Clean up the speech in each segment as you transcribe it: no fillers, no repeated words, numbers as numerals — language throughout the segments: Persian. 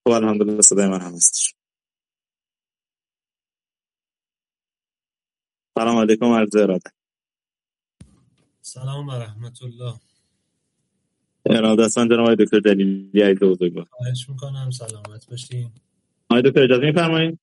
خب الحمدلله صدای من هم هستش. سلام علیکم عرض اراده. سلام و رحمت الله. ارادتمند جناب آقای دکتر جلیلی عزیز بزرگوار. خواهش میکنم سلامت باشین. آقای دکتر اجازه میفرمایید؟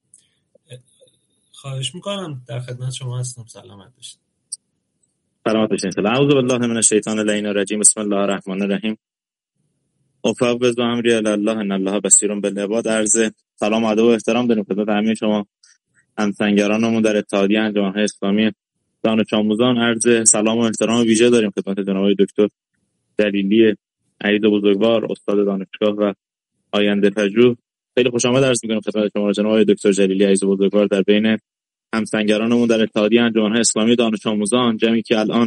خواهش میکنم، در خدمت شما هستم. سلامت باشین. سلامت باشین. اعوذ بالله من الشیطان اللعین الرجیم. بسم الله الرحمن الرحیم. افوض امری الی الله ان الله بصیر بالعباد. عرض سلام و ادب و احترام داریم خدمت همه شما همسنگرانمون در اتحادیه انجمن‌های اسلامی دانش آموزان. عرض سلام و احترام ویژه داریم خدمت جناب آقای دکتر جلیلی عزیز بزرگوار، استاد دانشگاه و آینده پژوه. خیلی خوش آمد عرض می‌کنم خدمت شما جناب آقای دکتر جلیلی عزیز بزرگوار در بین همسنگرانمون در اتحادیه انجمن‌های اسلامی دانش آموزان، جمعی که الان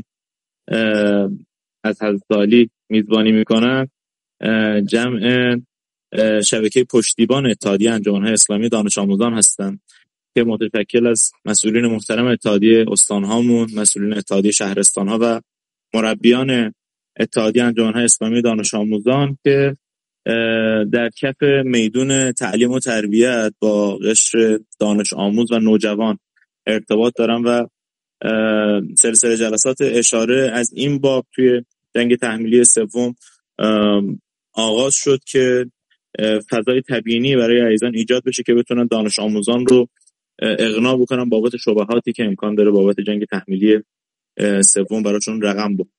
از حضرت عالی میزبانی میکنن، جمع شبکه پشتیبان اتحادیه انجمن‌های اسلامی دانش آموزان هستند که متشکل از مسئولین محترم اتحادیه استان‌هامون، مسئولین اتحادیه شهرستان‌ها و مربیان اتحادیه انجمن‌های اسلامی دانش آموزان که در کف میدون تعلیم و تربیت با قشر دانش آموز و نوجوان ارتباط دارن و سلسله جلسات اشاره از این باب توی جنگ تحمیلی سوم آغاز شد که فضای تبیینی برای عزیزان ایجاد بشه که بتونن دانش آموزان رو اقناع بکنن بابت شبهاتی که امکان داره بابت جنگ تحمیلی سوم براشون رقم بکنن.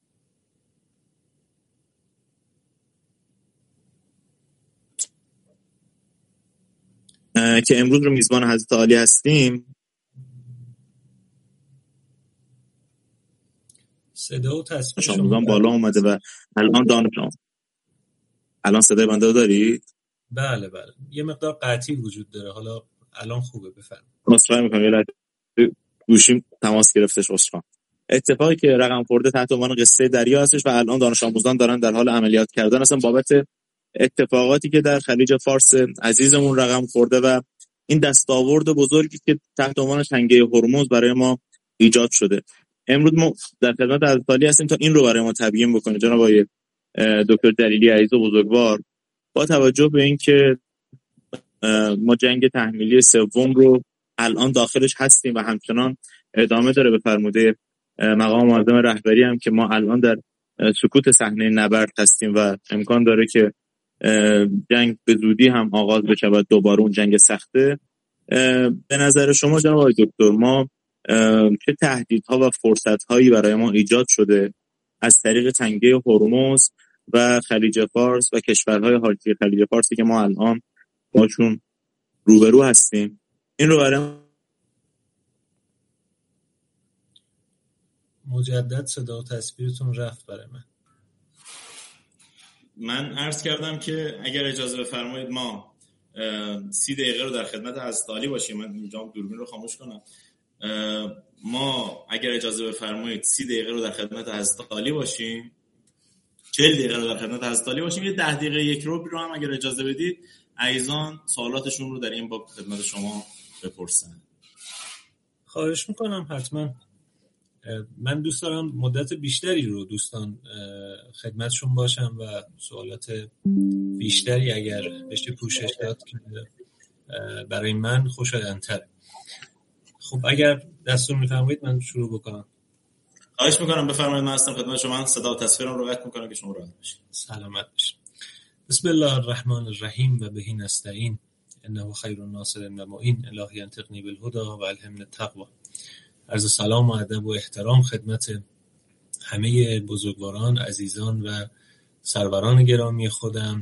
که امروز رو میزبان حضرت عالی هستیم. صدا و تصویر دانش آموزان بالا اومده و الان صدای بنده رو دارید؟ بله یه مقدار قطعی وجود داره. حالا الان خوبه، بفرمایید. عذرخواهی می‌کنم یه لحظه گوشیم تماس گرفتش. عذرخواهم. اتفاقی که رقم خورده تحت عنوان قصه دریا هستش و الان دانش آموزان دارن در حال عملیات کردن هستن بابت اتفاقاتی که در خلیج فارس عزیزمون رقم خورده و این دستاورد بزرگی که تحت عنوان تنگه هرمز برای ما ایجاد شده. امروز ما در خدمت حضرت عالی هستیم تا این رو برای ما تبیین بکنه جناب آقای دکتر جلیلی عزیز و بزرگوار، با توجه به اینکه ما جنگ تحمیلی سوم رو الان داخلش هستیم و همچنان ادامه داره به فرموده مقام معظم رهبری هم که ما الان در سکوت صحنه نبرد هستیم و امکان داره که جنگ به زودی هم آغاز بشه و دوباره اون جنگ سخته. به نظر شما جناب آقای دکتر ما چه تهدیدها و فرصت‌هایی برای ما ایجاد شده از طریق تنگه هرمز و خلیج فارس و کشورهای حاشیه خلیج فارسی که ما الان باشون روبرو هستیم؟ این رو برای مجدد صدا و تصویرتون رفت برای من عرض کردم که اگر اجازه بفرمایید ما 30 دقیقه رو در خدمت حضرت عالی باشیم. من اینجا دوربین رو خاموش کنم. ما اگر اجازه بفرمایید 30 دقیقه رو در خدمت حضرت عالی باشیم، 40 دقیقه رو در خدمت حضرت عالی باشیم، یه 10 دقیقه یک رو هم اگر اجازه بدید عزیزان سوالاتشون رو در این باب خدمت شما بپرسن. خواهش میکنم حتما. من دوست دارم مدت بیشتری رو دوستان خدمتشون باشم و سوالات بیشتری اگر بشه پوشش داد که برای من خوشایندتر. خب اگر دستور میفرمایید من شروع بکنم. خواهش میکنم بفرمایید. من هستم خدمت شما. صدا و تصویرم رو قطع میکنم که شما راحت باشید. سلامت باشید. بسم الله الرحمن الرحیم و بهی نستعین انه خیر الناصر و معین. الهی انطقنی بالهدی و الهمنی التقوی. عرض سلام و ادب و احترام خدمت همه بزرگواران، عزیزان و سروران گرامی خودم،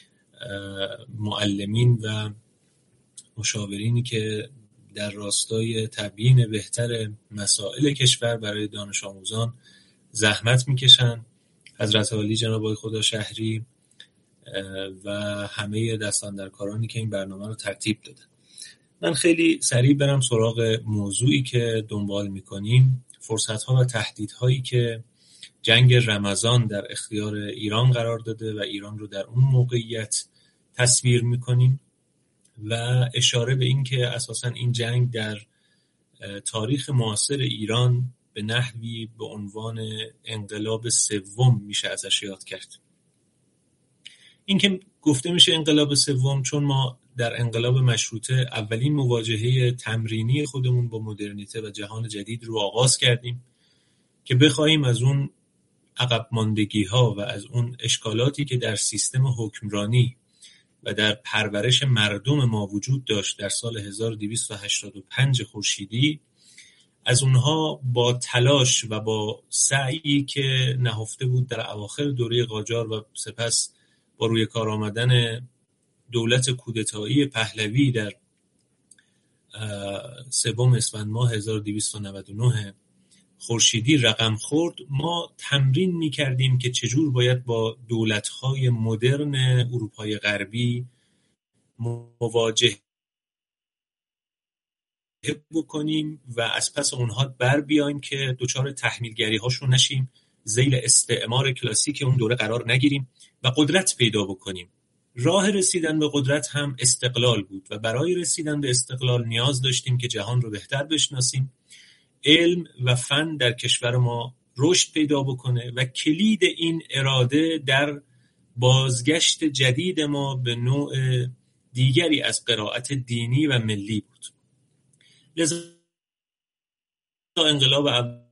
معلمین و مشاورینی که در راستای تبیین بهتر مسائل کشور برای دانش آموزان زحمت میکشن، حضرت عالی جناب آقای خدا شهری و همه دستاندرکارانی که این برنامه رو ترتیب دادن. من خیلی سریع برم سراغ موضوعی که دنبال میکنیم، فرصت‌ها و تهدیدهایی که جنگ رمضان در اختیار ایران قرار داده و ایران رو در اون موقعیت تصویر میکنیم و اشاره به این که اساساً این جنگ در تاریخ معاصر ایران به نحوی به عنوان انقلاب سوم میشه ازش یاد کرد. این که گفته میشه انقلاب سوم چون ما در انقلاب مشروطه اولین مواجهه تمرینی خودمون با مدرنیته و جهان جدید رو آغاز کردیم که بخوایم از اون عقب ماندگی ها و از اون اشکالاتی که در سیستم حکمرانی و در پرورش مردم ما وجود داشت در سال 1285 خورشیدی، از اونها با تلاش و با سعی که نهفته بود در اواخر دوره قاجار و سپس با روی کار آمدن دولت کودتایی پهلوی در 3 اسفند ماه 1299 خورشیدی رقم خورد، ما تمرین می‌کردیم که چجور باید با دولت‌های مدرن اروپای غربی مواجهه بکنیم و از پس اونها بر بیایم که دچار تحمیلگری هاشون نشیم، ذیل استعمار کلاسیک اون دوره قرار نگیریم و قدرت پیدا بکنیم. راه رسیدن به قدرت هم استقلال بود و برای رسیدن به استقلال نیاز داشتیم که جهان رو بهتر بشناسیم، علم و فن در کشور ما رشد پیدا بکنه و کلید این اراده در بازگشت جدید ما به نوع دیگری از قرائت دینی و ملی بود. لذا انقلاب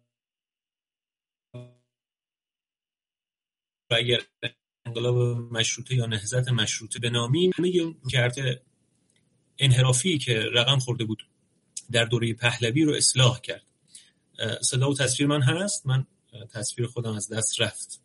و اگر انقلاب مشروطه یا نهضت مشروطه بنامیم، همه اون رویکرد انحرافی که رقم خورده بود در دوره پهلوی رو اصلاح کرد. صدا و تصویر من هست؟ من تصویر خودم از دست رفت.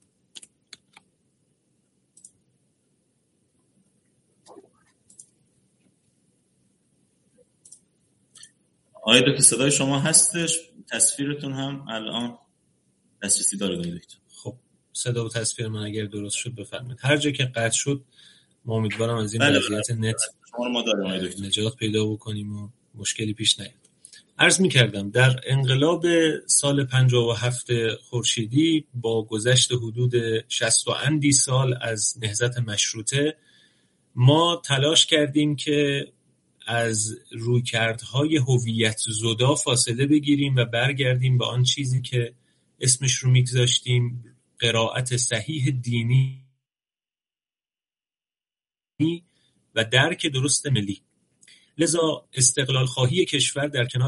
آقای دکتر صدای شما هستش، تصویرتون هم الان دسترسی داره دکتر. خب صدا و تصویر من اگر درست شد بفرمایید. هر جا که قطع شد ما امیدوارم از این وضعیت نت نجات پیدا بکنیم و مشکلی پیش نیاد. عرض می‌کردم در انقلاب سال 57 خورشیدی با گذشت حدود 60 و اندی سال از نهضت مشروطه ما تلاش کردیم که از رویکردهای هویت زدا فاصله بگیریم و برگردیم به آن چیزی که اسمش رو میگذاشتیم قرائت صحیح دینی و درک درست ملی. لذا استقلال خواهی کشور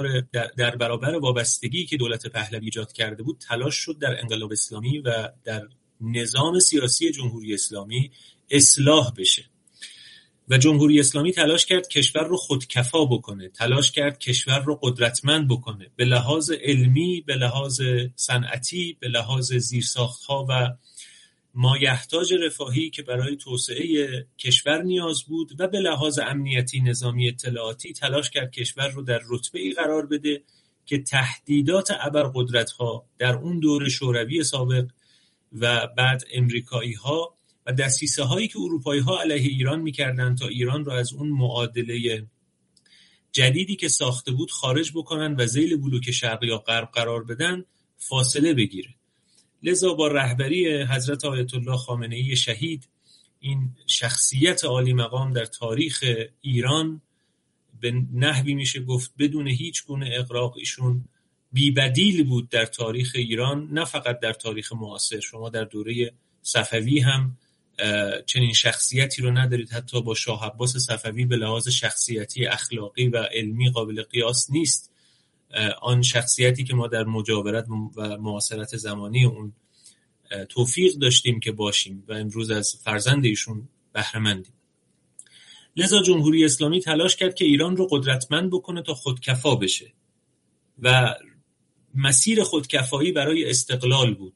در برابر وابستگی که دولت پهلوی ایجاد کرده بود تلاش شد در انقلاب اسلامی و در نظام سیاسی جمهوری اسلامی اصلاح بشه و جمهوری اسلامی تلاش کرد کشور رو خودکفا بکنه، تلاش کرد کشور رو قدرتمند بکنه به لحاظ علمی، به لحاظ صنعتی، به لحاظ زیرساخت‌ها و مایحتاج رفاهی که برای توسعه کشور نیاز بود و به لحاظ امنیتی، نظامی، اطلاعاتی تلاش کرد کشور رو در رتبه‌ای قرار بده که تهدیدات ابرقدرت‌ها در اون دوره شوروی سابق و بعد امریکایی‌ها و دسیسه هایی که اروپایی ها علیه ایران میکردن تا ایران رو از اون معادله جدیدی که ساخته بود خارج بکنن و ذیل بلوک شرق یا غرب قرار بدن فاصله بگیره. لذا با رهبری حضرت آیت الله خامنه‌ای شهید، این شخصیت عالی مقام در تاریخ ایران به نحوی میشه گفت بدون هیچ گونه اغراق ایشون بی‌بدیل بود در تاریخ ایران، نه فقط در تاریخ معاصر. شما در دوره صفوی هم چنین شخصیتی رو ندارید. حتی با شاه عباس صفوی به لحاظ شخصیتی، اخلاقی و علمی قابل قیاس نیست آن شخصیتی که ما در مجاورت و معاصرت زمانی اون توفیق داشتیم که باشیم و امروز از فرزند ایشون بهره مندیم. لذا جمهوری اسلامی تلاش کرد که ایران رو قدرتمند بکنه تا خودکفا بشه و مسیر خودکفایی برای استقلال بود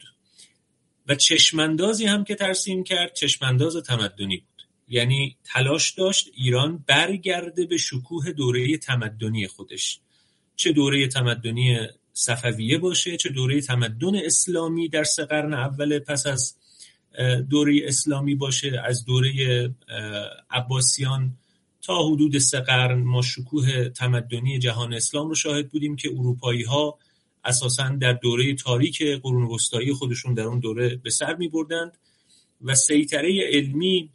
و چشماندازی هم که ترسیم کرد چشمانداز تمدنی بود. یعنی تلاش داشت ایران برگرده به شکوه دوره تمدنی خودش، چه دوره تمدنی صفویه باشه، چه دوره تمدن اسلامی در 3 قرن اول پس از دوره اسلامی باشه. از دوره عباسیان تا حدود 3 قرن ما شکوه تمدنی جهان اسلام رو شاهد بودیم که اروپایی ها اساساً در دوره تاریک قرون وسطایی خودشون در اون دوره به سر می بردند و سیطره علمی،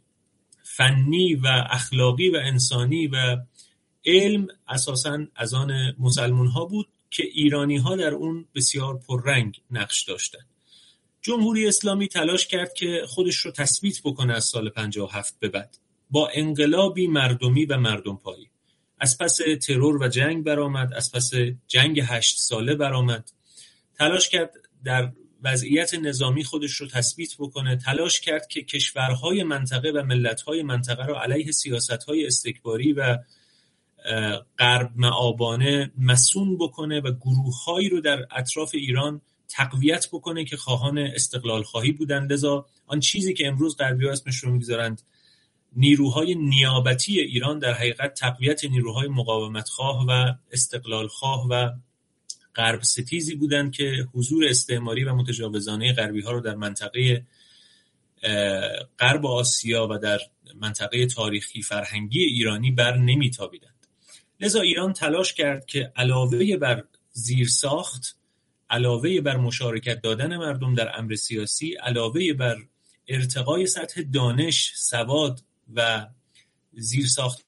فنی و اخلاقی و انسانی و علم اساساً از آن مسلمان ها بود که ایرانی ها در اون بسیار پررنگ نقش داشتند. جمهوری اسلامی تلاش کرد که خودش رو تثبیت بکنه از سال 57 به بعد با انقلابی مردمی و مردم پایی. از پس ترور و جنگ برآمد، از پس جنگ 8 ساله برآمد، تلاش کرد در وضعیت نظامی خودش رو تثبیت بکنه، تلاش کرد که کشورهای منطقه و ملت‌های منطقه رو علیه سیاست‌های استکباری و غرب مآبانه مسون بکنه و گروه‌هایی رو در اطراف ایران تقویت بکنه که خواهان استقلال خواهی بودند. لذا آن چیزی که امروز غربی‌ها اسمش رو می‌گذارند نیروهای نیابتی ایران در حقیقت تقویت نیروهای مقاومت خواه و استقلال خواه و غرب ستیزی بودند که حضور استعماری و متجاوزانه غربی‌ها رو در منطقه غرب آسیا و در منطقه تاریخی فرهنگی ایرانی بر نمی‌تابیدند. لذا ایران تلاش کرد که علاوه بر زیرساخت، علاوه بر مشارکت دادن مردم در امر سیاسی، علاوه بر ارتقای سطح دانش، سواد و زیرساخت‌های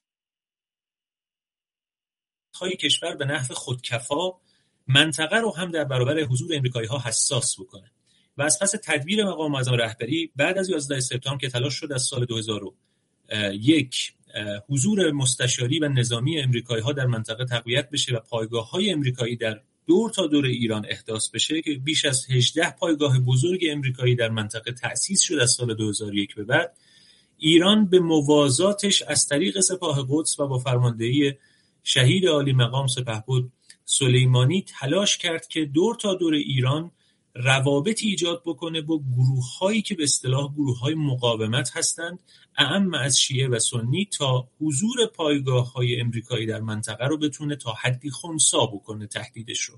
کشور به نحو خودکفا، منطقه رو هم در برابر حضور امریکایی‌ها حساس بکنه. و از پس تدبیر مقام معظم رهبری بعد از 11 سپتامبر که تلاش شد از سال 2001 حضور مستشاری و نظامی امریکایی‌ها در منطقه تقویت بشه و پایگاه‌های امریکایی در دور تا دور ایران احداث بشه که بیش از 18 پایگاه بزرگ امریکایی در منطقه تأسیس شد از سال 2001 به بعد، ایران به موازاتش از طریق سپاه قدس و با فرماندهی شهید عالی مقام سپهبد سلیمانی تلاش کرد که دور تا دور ایران روابطی ایجاد بکنه با گروه‌هایی که به اصطلاح گروه‌های مقاومت هستند، اعم از شیعه و سنی، تا حضور پایگاه‌های امریکایی در منطقه رو بتونه تا حدی خنثی بکنه تهدیدش رو.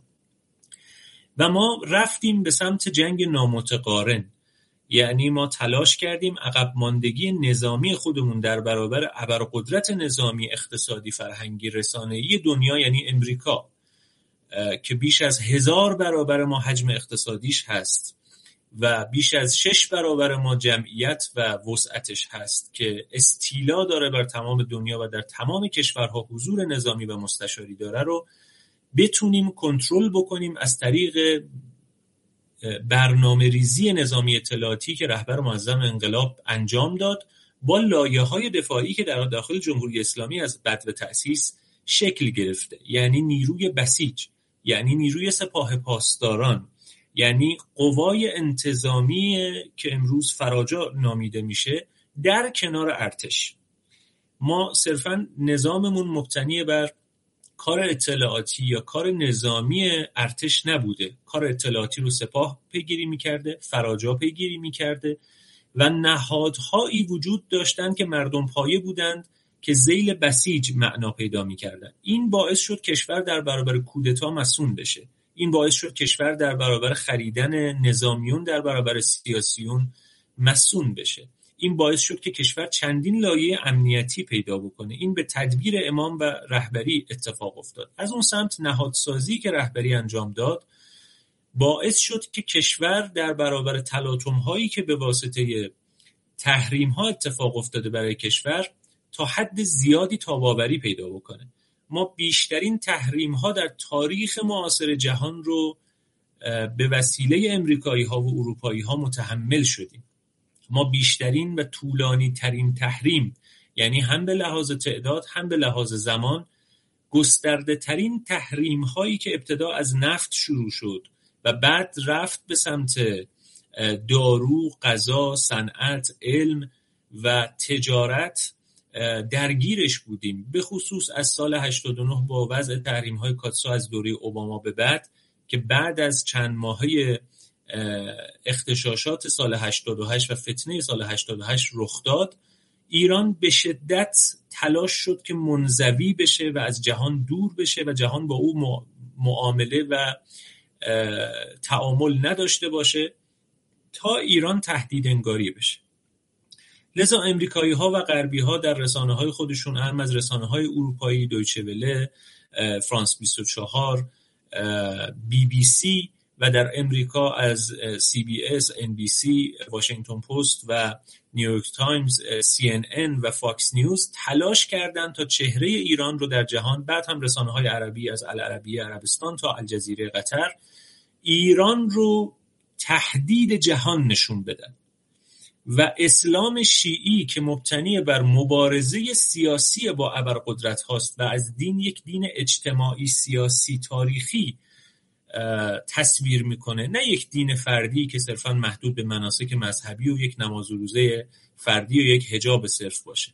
و ما رفتیم به سمت جنگ نامتقارن، یعنی ما تلاش کردیم عقب ماندگی نظامی خودمون در برابر ابرقدرت نظامی، اقتصادی، فرهنگی، رسانه‌ای دنیا یعنی امریکا که بیش از 1000 برابر ما حجم اقتصادیش هست و بیش از 6 برابر ما جمعیت و وسعتش هست که استیلا داره بر تمام دنیا و در تمام کشورها حضور نظامی و مستشاری داره، رو بتونیم کنترل بکنیم از طریق برنامه ریزی نظامی اطلاعاتی که رهبر معظم انقلاب انجام داد با لایه‌های دفاعی که در داخل جمهوری اسلامی از بدو تأسیس شکل گرفته، یعنی نیروی بسیج، یعنی نیروی سپاه پاسداران، یعنی قوای انتظامی که امروز فراجا نامیده میشه در کنار ارتش. ما صرفاً نظاممون مبتنی بر کار اطلاعاتی یا کار نظامی ارتش نبوده، کار اطلاعاتی رو سپاه پیگیری میکرده، فراجا پیگیری میکرده و نهادهایی وجود داشتند که مردم پایه بودند که ذیل بسیج معنا پیدا می‌کردن. این باعث شد کشور در برابر کودتا مسون بشه. این باعث شد کشور در برابر خریدن نظامیون در برابر سیاسیون مسون بشه. این باعث شد که کشور چندین لایه امنیتی پیدا بکنه. این به تدبیر امام و رهبری اتفاق افتاد. از اون سمت نهادسازی که رهبری انجام داد باعث شد که کشور در برابر تلاطم‌هایی که به واسطه تحریم‌ها اتفاق افتاده برای کشور تا حد زیادی تاباوری پیدا بکنه. ما بیشترین تحریم‌ها در تاریخ معاصر جهان رو به وسیله امریکایی‌ها و اروپایی‌ها متحمل شدیم. ما بیشترین و طولانی ترین تحریم، یعنی هم به لحاظ تعداد هم به لحاظ زمان، گسترده ترین تحریم هایی که ابتدا از نفت شروع شد و بعد رفت به سمت دارو، غذا، صنعت، علم و تجارت درگیرش بودیم. به خصوص از سال 89 با وضع تحریم های کاتسا از دوره اوباما به بعد که بعد از چند ماهه اغتشاشات سال 88 و فتنه سال 88 رخ داد، ایران به شدت تلاش شد که منزوی بشه و از جهان دور بشه و جهان با او معامله و تعامل نداشته باشه تا ایران تهدید انگاری بشه. لذا امریکایی ها و غربی ها در رسانه های خودشون، هم از رسانه های اروپایی، دویچه وله، فرانس 24، بی بی سی و در امریکا از سی بی اس، ان بی سی، واشنگتن پست و نیویورک تایمز، سی ان ان و فاکس نیوز تلاش کردند تا چهره ایران رو در جهان، بعد هم رسانه های عربی از العربیه عربستان تا الجزیره قطر، ایران رو تهدید جهان نشون بدن و اسلام شیعی که مبتنی بر مبارزه سیاسی با ابرقدرت هاست و از دین یک دین اجتماعی سیاسی تاریخی تصویر میکنه، نه یک دین فردی که صرفا محدود به مناسک مذهبی و یک نماز و روزه فردی و یک حجاب صرف باشه.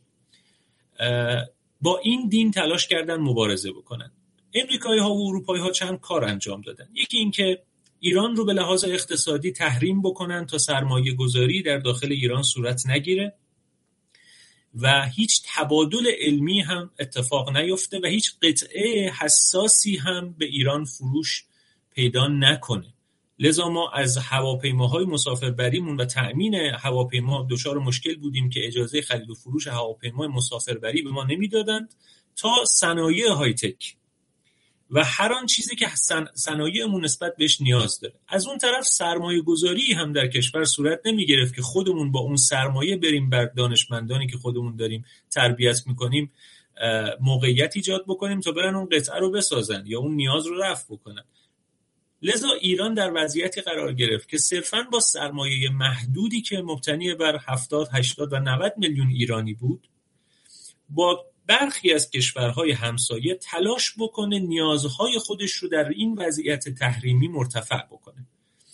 با این دین تلاش کردن مبارزه بکنن. امریکایی ها و اروپایی ها چند کار انجام دادن. یکی این که ایران رو به لحاظ اقتصادی تحریم بکنن تا سرمایه گذاری در داخل ایران صورت نگیره و هیچ تبادل علمی هم اتفاق نیفته و هیچ قطعه حساسی هم به ایران فروش پیدا نکنه. لذا ما از هواپیماهای مسافربریمون و تأمین هواپیما دچار مشکل بودیم که اجازه خرید و فروش هواپیمای مسافربری به ما نمیدادند تا صنایع های تک و هر آن چیزی که صنایعمون نسبت بهش نیاز داره. از اون طرف سرمایه گذاری هم در کشور صورت نمی گرفت که خودمون با اون سرمایه بریم بر دانشمندانی که خودمون داریم تربیت میکنیم موقعیت ایجاد بکنیم تا برن اون قطعه رو بسازن یا اون نیاز رو رفع بکنن. لذا ایران در وضعیتی قرار گرفت که صرفاً با سرمایه محدودی که مبتنی بر 70 80 و 90 میلیون ایرانی بود با برخی از کشورهای همسایه تلاش بکنه نیازهای خودش رو در این وضعیت تحریمی مرتفع بکنه.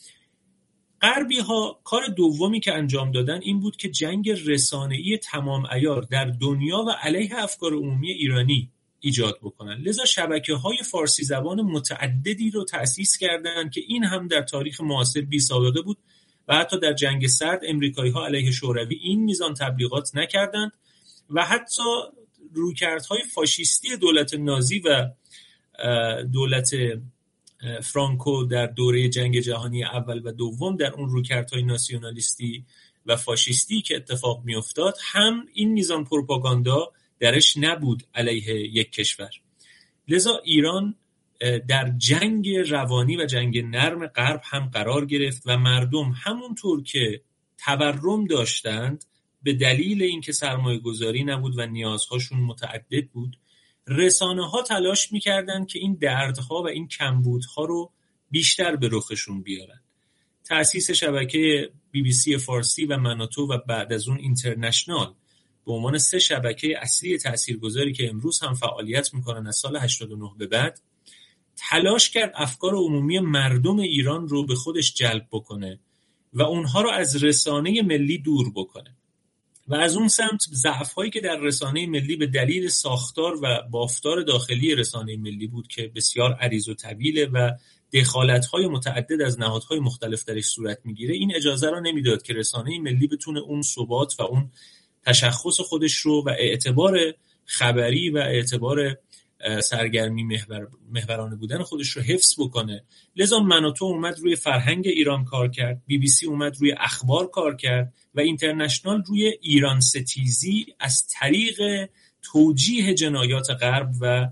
غربی ها کار دومی که انجام دادن این بود که جنگ رسانه‌ای تمام عیار در دنیا و علیه افکار عمومی ایرانی ایجاد بکنن. لذا شبکه‌های فارسی زبان متعددی رو تأسیس کردند که این هم در تاریخ معاصر بی سابقه بود و حتی در جنگ سرد امریکایی‌ها علیه شوروی این میزان تبلیغات نکردند و حتی رویکردهای فاشیستی دولت نازی و دولت فرانکو در دوره جنگ جهانی اول و دوم در اون رویکردهای ناسیونالیستی و فاشیستی که اتفاق میافتاد هم این میزان پروپاگاندا درش نبود علیه یک کشور. لذا ایران در جنگ روانی و جنگ نرم غرب هم قرار گرفت و مردم همونطور که تورم داشتند به دلیل اینکه سرمایه گذاری نبود و نیازهاشون متعدد بود، رسانه ها تلاش میکردن که این دردها و این کمبودها رو بیشتر به رخشون بیارن. تأسیس شبکه BBC فارسی و مناتو و بعد از اون اینترنشنال به عنوان 3 شبکه اصلی تاثیرگذاری که امروز هم فعالیت میکنن از سال 89 به بعد تلاش کرد افکار عمومی مردم ایران رو به خودش جلب بکنه و اونها رو از رسانه ملی دور بکنه. و از اون سمت ضعف‌هایی که در رسانه ملی به دلیل ساختار و بافتار داخلی رسانه ملی بود که بسیار عریض و طویله و دخالت‌های متعدد از نهادهای مختلف درش صورت میگیره، این اجازه را نمیداد که رسانه ملی بتونه اون ثبات و اون تشخص خودش رو و اعتبار خبری و اعتبار سرگرمی محورانه بودن خودش رو حفظ بکنه. لذا مناتو اومد روی فرهنگ ایران کار کرد، BBC اومد روی اخبار کار کرد و اینترنشنال روی ایران ستیزی از طریق توجیه جنایات غرب و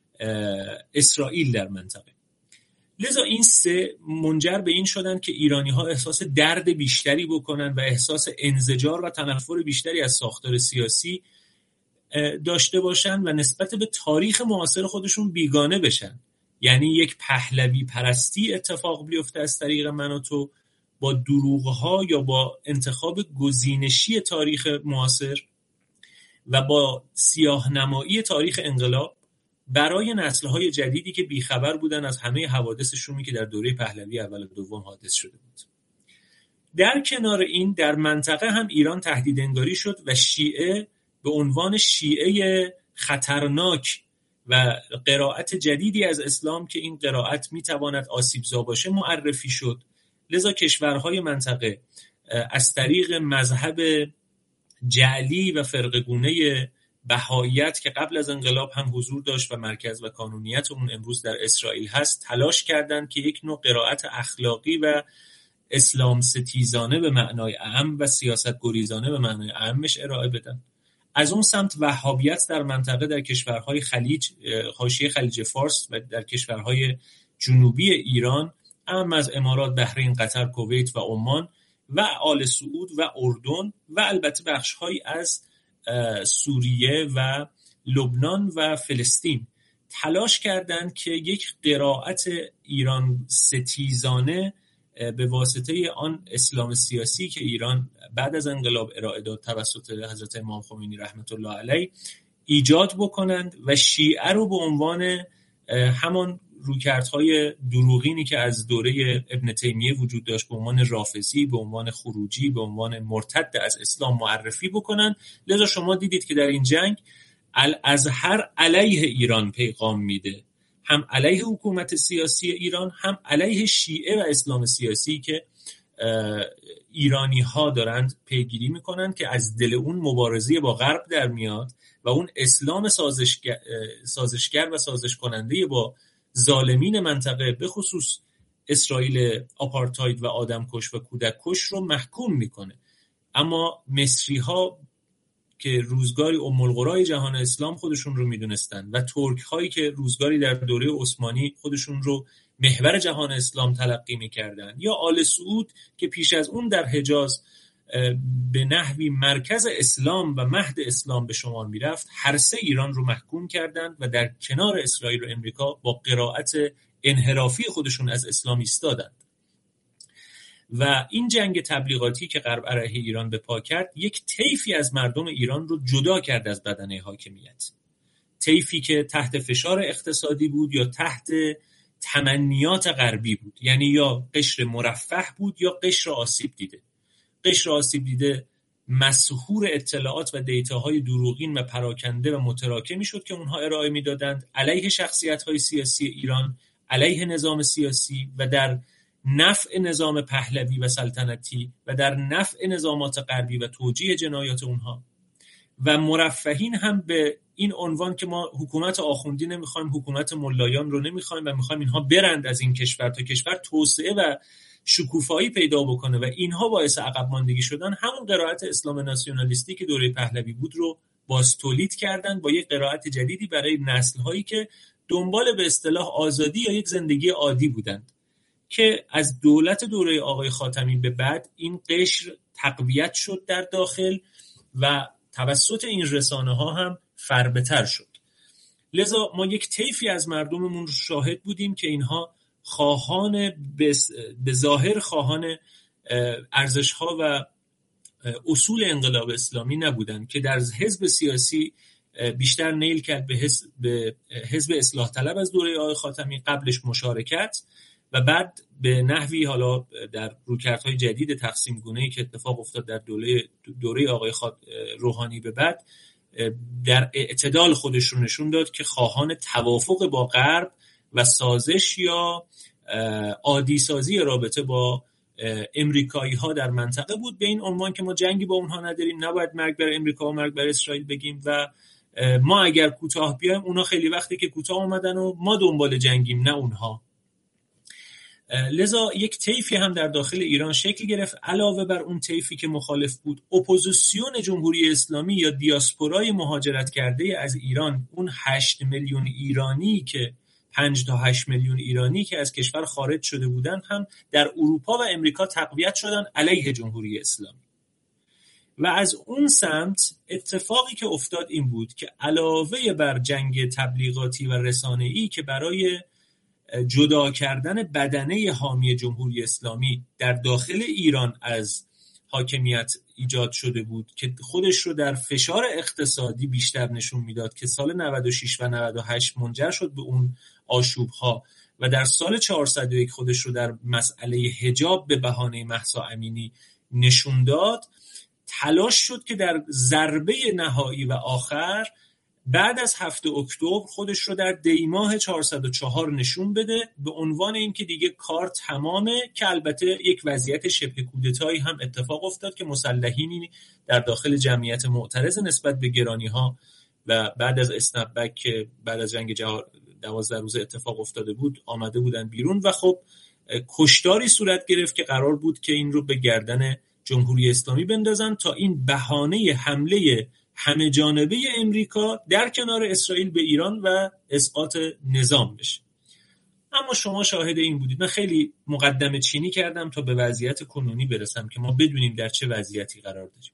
اسرائیل در منطقه. لذا این 3 منجر به این شدن که ایرانی‌ها احساس درد بیشتری بکنن و احساس انزجار و تنفر بیشتری از ساختار سیاسی داشته باشن و نسبت به تاریخ معاصر خودشون بیگانه بشن. یعنی یک پهلوی پرستی اتفاق بیفته از طریق مناتو با دروغ‌ها یا با انتخاب گزینشی تاریخ معاصر و با سیاه‌نمایی تاریخ انقلاب برای نسل‌های جدیدی که بیخبر بودن از همه حوادث شومی که در دوره پهلوی اول و دوم حادث شده بود. در کنار این در منطقه هم ایران تهدید انگاری شد و شیعه به عنوان شیعه خطرناک و قرائت جدیدی از اسلام که این قرائت میتواند آسیبزا باشه معرفی شد. لذا کشورهای منطقه از طریق مذهب جعلی و فرقگونه بهائیت که قبل از انقلاب هم حضور داشت و مرکز و کانونیت اون امروز در اسرائیل هست تلاش کردند که یک نوع قرائت اخلاقی و اسلام ستیزانه به معنای اعم و سیاست گریزانه به معنای اعمش ارائه بدن. از اون سمت وهابیت در منطقه در کشورهای خلیج، حاشیه خلیج فارس و در کشورهای جنوبی ایران اما از امارات، بحرین، قطر، کویت و عمان و آل سعود و اردن و البته بخش‌هایی از سوریه و لبنان و فلسطین تلاش کردند که یک قرائت ایران ستیزانه به واسطه آن اسلام سیاسی که ایران بعد از انقلاب ارائه داد توسط حضرت امام خمینی رحمت الله علیه ایجاد بکنند و شیعه رو به عنوان همان رویکردهای دروغینی که از دوره ابن تیمیه وجود داشت به عنوان رافضی، به عنوان خروجی، به عنوان مرتد از اسلام معرفی بکنن. لذا شما دیدید که در این جنگ الازهر علیه ایران پیغام میده، هم علیه حکومت سیاسی ایران، هم علیه شیعه و اسلام سیاسی که ایرانی ها دارند پیگیری میکنند که از دل اون مبارزه با غرب در میاد و اون اسلام سازشگر و سازش کننده با ظالمین منطقه به خصوص اسرائیل آپارتاید و آدمکش و کودککش رو محکوم میکنه. اما مصری ها که روزگاری ام القرای جهان اسلام خودشون رو میدونستن و ترک هایی که روزگاری در دوره عثمانی خودشون رو محور جهان اسلام تلقی میکردن، یا آل سعود که پیش از اون در حجاز به نحوی مرکز اسلام و مهد اسلام به شمار میرفت، هر سه ایران رو محکوم کردند و در کنار اسرائیل و امریکا با قرائت انحرافی خودشون از اسلام ایستادند. و این جنگ تبلیغاتی که غرب علیه ایران به پا کرد، یک طیفی از مردم ایران رو جدا کرد از بدنه حاکمیت. طیفی که تحت فشار اقتصادی بود یا تحت تمنیات غربی بود، یعنی یا قشر مرفه بود یا قشر آسیب دیده. قشر آسیب دیده مسحور اطلاعات و دیتاهای دروغین و پراکنده و متراکمی شد که اونها ارائه میدادند علیه شخصیت‌های سیاسی ایران، علیه نظام سیاسی و در نفع نظام پهلوی و سلطنتی و در نفع نظامات غربی و توجیه جنایات اونها. و مرفهین هم به این عنوان که ما حکومت آخوندی نمیخوایم، حکومت ملایان رو نمیخوایم و میخوایم اینها برند از این کشور تا کشور توسعه و شکوفایی پیدا بکنه و اینها باعث عقب ماندگی شدن، همون قرائت اسلام ناسیونالیستی که دوره پهلوی بود رو باز تولید کردن با یک قرائت جدیدی برای نسل‌هایی که دنبال به اصطلاح آزادی یا یک زندگی عادی بودند، که از دولت دوره آقای خاتمی به بعد این قشر تقویت شد در داخل و توسط این رسانه ها هم فربه‌تر شد. لذا ما یک طیفی از مردممون رو شاهد بودیم که اینها خواهان به ظاهر خواهان ارزش ها و اصول انقلاب اسلامی نبودند، که در حزب سیاسی بیشتر نیل کرد به حزب اصلاح طلب از دوره آقای خاتمی، قبلش مشارکت و بعد به نحوی حالا در رویکردهای جدید تقسیم گونه‌ای که اتفاق افتاد در دوره آقای روحانی به بعد، در اعتدال خودش رو نشون داد که خواهان توافق با غرب و سازش یا عادی سازی رابطه با امریکایی ها در منطقه بود، به این عنوان که ما جنگی با اونها نداریم، نباید مرگ بر امریکا و مرگ بر اسرائیل بگیم و ما اگر کوتاه بیایم اونا خیلی وقتی که کوتاه اومدن و ما دنبال جنگیم نه اونها. لذا یک طیفی هم در داخل ایران شکل گرفت. علاوه بر اون طیفی که مخالف بود، اپوزیسیون جمهوری اسلامی یا دیاسپورای مهاجرت کرده از ایران، اون 8 میلیون ایرانی که 5 تا 8 میلیون ایرانی که از کشور خارج شده بودن، هم در اروپا و امریکا تقویت شدن علیه جمهوری اسلامی. و از اون سمت اتفاقی که افتاد این بود که علاوه بر جنگ تبلیغاتی و رسانه‌ای که برای جدا کردن بدنه حامی جمهوری اسلامی در داخل ایران از حاکمیت ایجاد شده بود، که خودش رو در فشار اقتصادی بیشتر نشون میداد، که سال 96 و 98 منجر شد به اون آشوب‌ها و در سال 401 خودش رو در مسئله حجاب به بهانه مهسا امینی نشون داد. تلاش شد که در ضربه نهایی و آخر بعد از 7 اکتبر خودش رو در دیماه 404 نشون بده، به عنوان اینکه دیگه کار تمامه، که البته یک وضعیت شبه کودتایی هم اتفاق افتاد که مسلحینی در داخل جمعیت معترض نسبت به گرانی‌ها و بعد از اسنپبک که بعد از جنگ 12 روزه اتفاق افتاده بود آمده بودن بیرون و خب کشتاری صورت گرفت که قرار بود که این رو به گردن جمهوری اسلامی بندازن تا این بهانه حمله همه جانبه امریکا در کنار اسرائیل به ایران و اسقاط نظام بشه. اما شما شاهد این بودید. من خیلی مقدمه چینی کردم تا به وضعیت کنونی برسم که ما بدونیم در چه وضعیتی قرار داریم.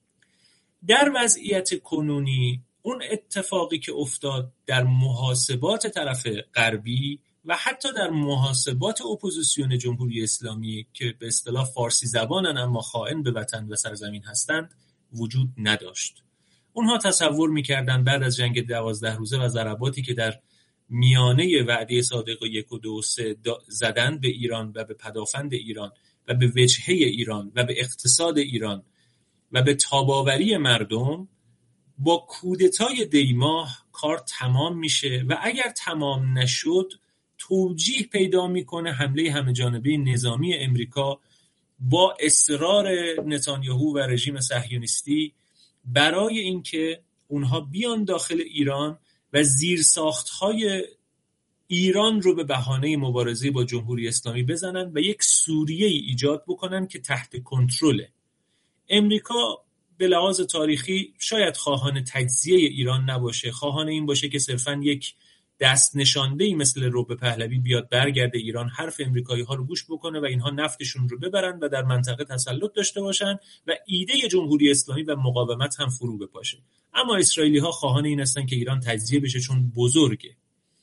در وضعیت کنونی اون اتفاقی که افتاد در محاسبات طرف غربی و حتی در محاسبات اپوزیسیون جمهوری اسلامی که به اصطلاح فارسی زبانن اما خائن به وطن و سرزمین هستند وجود نداشت. اونها تصور می‌کردند بعد از جنگ 12 روزه و ضرباتی که در میانه وعده صادق 1 و 2 و 3 زدند به ایران و به پدافند ایران و به وجهه ایران و به اقتصاد ایران و به تاباوری مردم، با کودتای دیماه کار تمام میشه و اگر تمام نشد توجیه پیدا میکنه حمله همه‌جانبه نظامی امریکا با اصرار نتانیاهو و رژیم صهیونیستی برای اینکه اونها بیان داخل ایران و زیرساخت‌های ایران رو به بهانه مبارزه با جمهوری اسلامی بزنن و یک سوریه ایجاد بکنن که تحت کنترله. امریکا به لحاظ تاریخی شاید خواهان تجزیه ایران نباشه، خواهان این باشه که صرفاً یک دست نشانده‌ای مثل رب پهلوی بیاد برگرده ایران، حرف امریکایی‌ها رو گوش بکنه و اینها نفتشون رو ببرن و در منطقه تسلط داشته باشن و ایده جمهوری اسلامی و مقاومت هم فرو بپاشه. اما اسرائیلی‌ها خواهان این هستن که ایران تجزیه بشه چون بزرگه.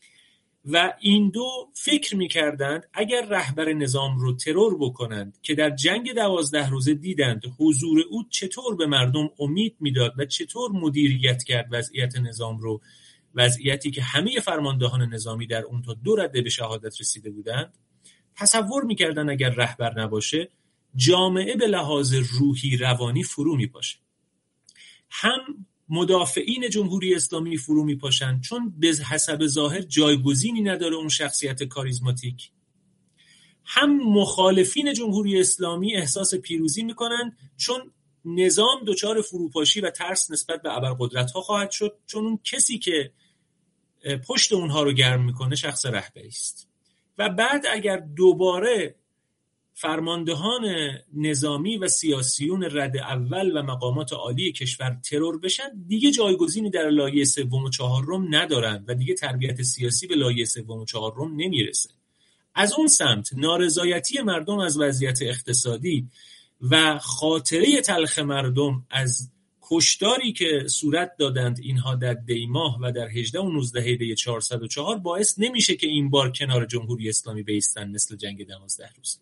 و این دو فکر می‌کردند اگر رهبر نظام رو ترور بکنند که در جنگ 12 روزه دیدند حضور او چطور به مردم امید میداد و چطور مدیریت کرد وضعیت نظام رو، وضعیتی که همه فرماندهان نظامی در اون تا 2 رده به شهادت رسیده بودند، تصور می‌کردند اگر رهبر نباشه جامعه به لحاظ روحی روانی فرو میپاشه. هم مدافعین جمهوری اسلامی فرو میپاشن چون به حسب ظاهر جایگزینی نداره اون شخصیت کاریزماتیک، هم مخالفین جمهوری اسلامی احساس پیروزی میکنن چون نظام دچار فروپاشی و ترس نسبت به ابرقدرت‌ها خواهد شد، چون اون کسی که پشت اونها رو گرم میکنه شخص رهبری است. و بعد اگر دوباره فرماندهان نظامی و سیاسیون رد اول و مقامات عالی کشور ترور بشن، دیگه جایگزینی در لایه 3 و 4 ندارن و دیگه تربیت سیاسی به لایه 3 و 4 نمیرسه. از اون سمت نارضایتی مردم از وضعیت اقتصادی و خاطره تلخ مردم از کشتاری که صورت دادند اینها در دیماه و در 18 و 19 هیده 404 باعث نمیشه که این بار کنار جمهوری اسلامی بایستن مثل جنگ 12 روزه.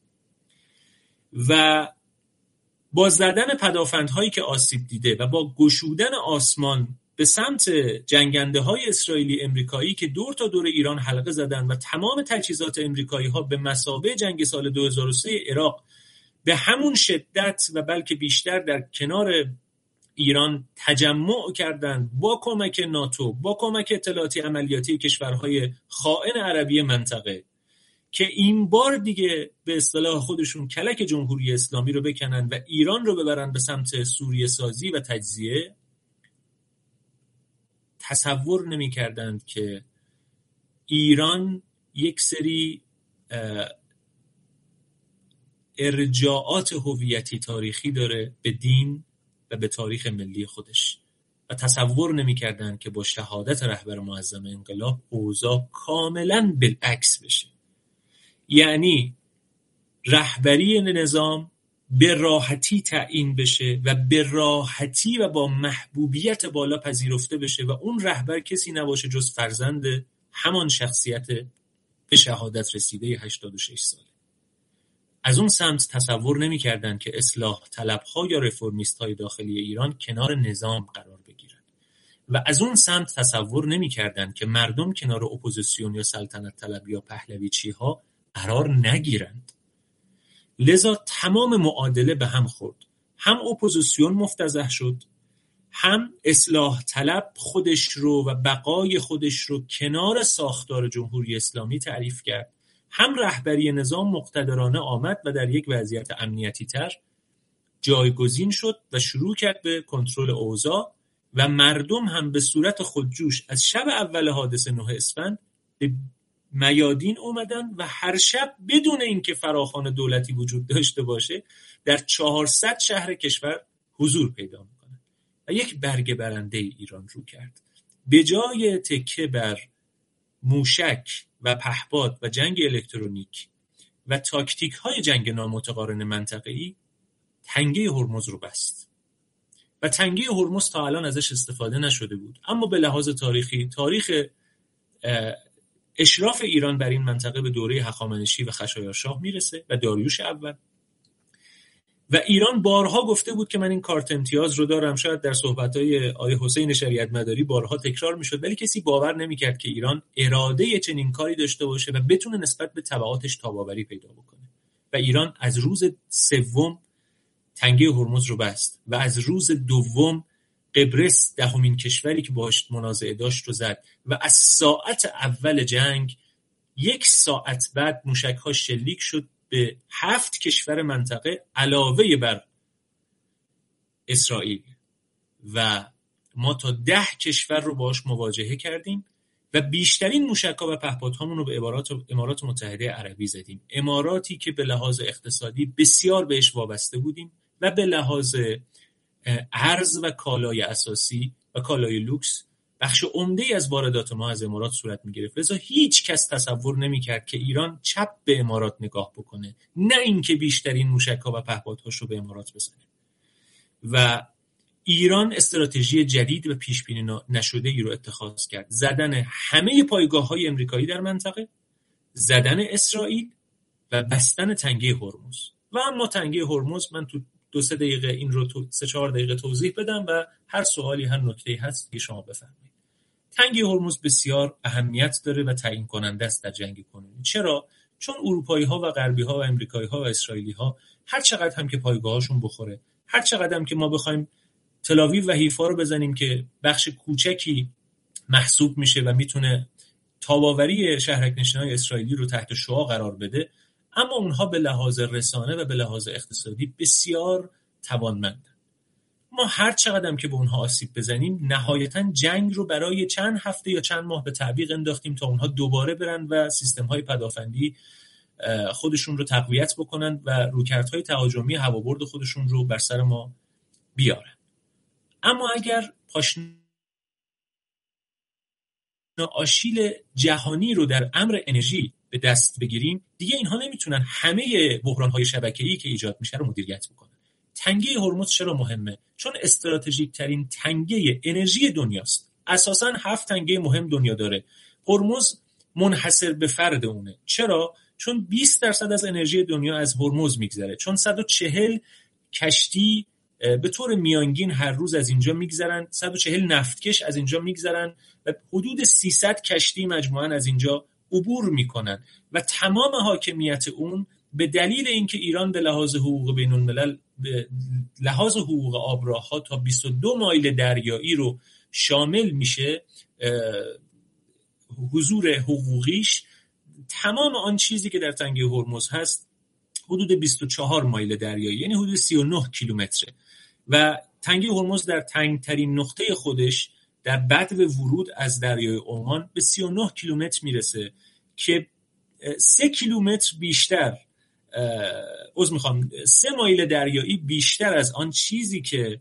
و با زدن پدافندهایی که آسیب دیده و با گشودن آسمان به سمت جنگنده های اسرائیلی امریکایی که دور تا دور ایران حلقه زدن و تمام تجهیزات امریکایی ها به مثابه جنگ سال 2003 عراق به همون شدت و بلکه بیشتر در کنار ایران تجمع کردند با کمک ناتو، با کمک اطلاعاتی عملیاتی کشورهای خائن عربی منطقه، که این بار دیگه به اصطلاح خودشون کلک جمهوری اسلامی رو بکنن و ایران رو ببرن به سمت سوریه سازی و تجزیه، تصور نمی کردند که ایران یک سری ارجاعات هویتی تاریخی داره به دین و به تاریخ ملی خودش و تصور نمی کردند که با شهادت رهبر معظم انقلاب اوضاع کاملا بالعکس بشه. یعنی رهبری نظام به راحتی تعیین بشه و به راحتی و با محبوبیت بالا پذیرفته بشه و اون رهبر کسی نباشه جز فرزند همان شخصیت به شهادت رسیده 86 ساله. از اون سمت تصور نمی کردن که اصلاح طلبها یا رفرمیست های داخلی ایران کنار نظام قرار بگیرن و از اون سمت تصور نمی کردن که مردم کنار اپوزیسیون یا سلطنت طلب یا پهلویچی ها قرار نگیرند. لذا تمام معادله به هم خورد. هم اپوزیسیون مفتضح شد، هم اصلاح طلب خودش رو و بقای خودش رو کنار ساختار جمهوری اسلامی تعریف کرد، هم رهبری نظام مقتدرانه آمد و در یک وضعیت امنیتی تر جایگزین شد و شروع کرد به کنترل اوضاع و مردم هم به صورت خودجوش از شب اول حادثه 9 اسفند به میادین اومدن و هر شب بدون اینکه فراخوان دولتی وجود داشته باشه در 400 شهر کشور حضور پیدا میکنن و یک برگ برنده ایران رو کرد. به جای تکه بر موشک و پهپاد و جنگ الکترونیک و تاکتیک های جنگ نامتقارن منطقه‌ای تنگه هرمز رو بست و تنگه هرمز تا الان ازش استفاده نشده بود، اما به لحاظ تاریخی تاریخ اشراف ایران بر این منطقه به دوره هخامنشی و خشایارشاه میرسه و داریوش اول. و ایران بارها گفته بود که من این کارت امتیاز رو دارم. شاید در صحبت‌های آقای حسین شریعت مداری بارها تکرار میشد، ولی کسی باور نمیکرد که ایران اراده چنین کاری داشته باشه و بتونه نسبت به تبعاتش تاباوری پیدا بکنه. و ایران از روز سوم تنگه هرمز رو بست و از روز دوم قبرس دهمین کشوری که باهاش منازعه داشت رو زد و از ساعت اول جنگ 1 ساعت بعد موشک‌ها شلیک شد به 7 کشور منطقه علاوه بر اسرائیل و ما تا 10 کشور رو باهاش مواجهه کردیم و بیشترین موشک‌ها و پهپادهامون رو به امارات متحده عربی زدیم. اماراتی که به لحاظ اقتصادی بسیار بهش وابسته بودیم و به لحاظ ارز و کالای اساسی و کالای لوکس بخش عمده‌ای از واردات ما از امارات صورت می‌گرفت. لذا هیچ کس تصور نمی‌کرد که ایران چپ به امارات نگاه بکنه، نه اینکه بیشترین موشک‌ها و پهپادهاش رو به امارات بزنه. و ایران استراتژی جدید و پیش‌بینی نشده‌ای رو اتخاذ کرد: زدن همه پایگاه‌های آمریکایی در منطقه، زدن اسرائیل و بستن تنگه هرمز. و اما تنگه هرمز من تو 2-3 دقیقه این رو 3-4 دقیقه توضیح بدم و هر سوالی هر نکته‌ای هست که شما بفرمایید. تنگه هرمز بسیار اهمیت داره و تعیین کننده است در جنگ کنونی. چرا؟ چون اروپایی‌ها و غربی‌ها و آمریکایی‌ها و اسرائیلی‌ها هر چقدر هم که پایگاه‌هاشون بخوره، هر چقدر هم که ما بخوایم تل‌آویو و حیفا رو بزنیم که بخش کوچکی محسوب میشه و میتونه تاباوری شهرک‌نشین‌های اسرائیلی رو تحت شعاع قرار بده، اما اونها به لحاظ رسانه و به لحاظ اقتصادی بسیار توانمندن. ما هر چقدر هم که به اونها آسیب بزنیم نهایتاً جنگ رو برای چند هفته یا چند ماه به تعویق انداختیم تا اونها دوباره برن و سیستم‌های پدافندی خودشون رو تقویت بکنن و رویکردهای تهاجمی هوابرد خودشون رو بر سر ما بیارن. اما اگر پاشنه آشیل جهانی رو در امر انرژی به دست بگیریم، دیگه اینها نمیتونن همه بحران‌های شبکه‌ای که ایجاد میشه رو مدیریت بکنن. تنگه هرمز چرا مهمه؟ چون استراتژیک ترین تنگه انرژی دنیاست. اساساً 7 تنگه مهم دنیا داره. هرمز منحصر به فرد اونه. چرا؟ چون 20% از انرژی دنیا از هرمز میگذره. چون 140 کشتی به طور میانگین هر روز از اینجا میگذرن، 140 نفتکش از اینجا میگذرن و حدود 300 کشتی مجموعاً از اینجا عبور میکنن و تمام حاکمیت اون به دلیل اینکه ایران به لحاظ حقوق بین الملل به لحاظ حقوق آبراه‌ها تا 22 مایل دریایی رو شامل میشه، حضور حقوقیش، تمام آن چیزی که در تنگه هرمز هست حدود 24 مایل دریایی، یعنی حدود 39 کیلومتره و تنگه هرمز در تنگترین نقطه خودش در بدو ورود از دریای عمان به 39 کیلومتر میرسه که 3 کیلومتر بیشتر 3 مایل دریایی بیشتر از آن چیزی که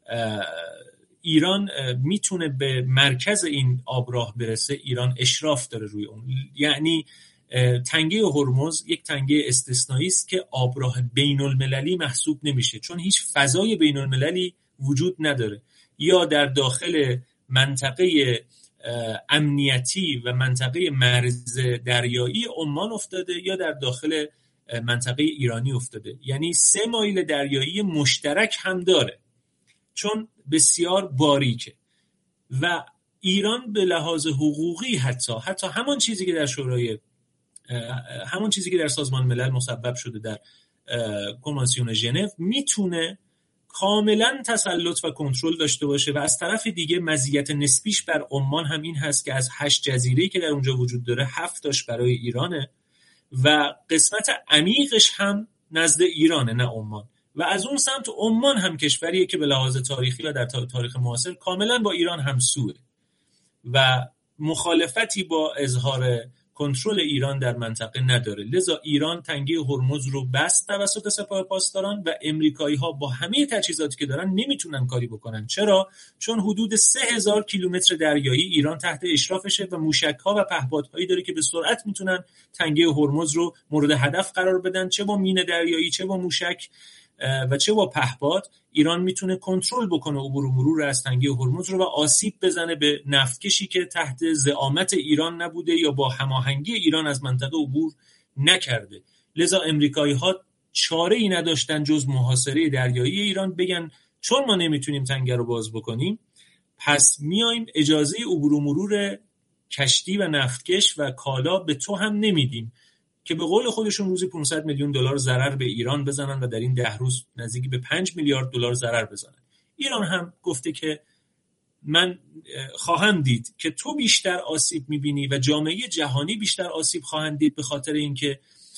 ایران میتونه به مرکز این آبراه برسه ایران اشراف داره روی اون. یعنی تنگه هرمز یک تنگه استثنایی است که آبراه بین المللی محسوب نمیشه، چون هیچ فضای بین المللی وجود نداره. یا در داخل منطقه امنیتی و منطقه مرز دریایی عمان افتاده یا در داخل منطقه ایرانی افتاده. یعنی 3 مایل دریایی مشترک هم داره چون بسیار باریکه و ایران به لحاظ حقوقی حتی همون چیزی که در سازمان ملل مسبب شده در کنوانسیون ژنو میتونه کاملا تسلط و کنترل داشته باشه و از طرف دیگه مزیت نسبیش بر عمان هم این هست که از 8 جزیره‌ای که در اونجا وجود داره 7 تاش برای ایرانه و قسمت عمیقش هم نزد ایرانه نه عمان. و از اون سمت عمان هم کشوریه که به لحاظ تاریخی و در تاریخ معاصر کاملا با ایران همسوه و مخالفتی با اظهار کنترل ایران در منطقه نداره. لذا ایران تنگه هرمز رو بست توسط سپاه پاسداران و امریکایی‌ها با همه تجهیزاتی که دارن نمیتونن کاری بکنن. چرا؟ چون حدود 3000 کیلومتر دریایی ایران تحت اشرافشه و موشک‌ها و پهپادهایی داره که به سرعت میتونن تنگه هرمز رو مورد هدف قرار بدن، چه با مین دریایی چه با موشک و چه با پهپاد ایران میتونه کنترل بکنه عبور و مرور از تنگه هرمز رو و آسیب بزنه به نفتکشی که تحت زعامت ایران نبوده یا با هماهنگی ایران از منطقه عبور نکرده. لذا امریکایی‌ها چاره ای نداشتن جز محاصره دریایی ایران، بگن چون ما نمیتونیم تنگه رو باز بکنیم پس میایم اجازه عبور و مرور کشتی و نفتکش و کالا به تو هم نمیدیم، که به قول خودشون روزی 500 میلیون دلار ضرر به ایران بزنن و در این 10 روز نزدیک به 5 میلیارد دلار ضرر بزنن. ایران هم گفته که من خواهم دید که تو بیشتر آسیب میبینی و جامعه جهانی بیشتر آسیب خواهند دید، به خاطر اینکه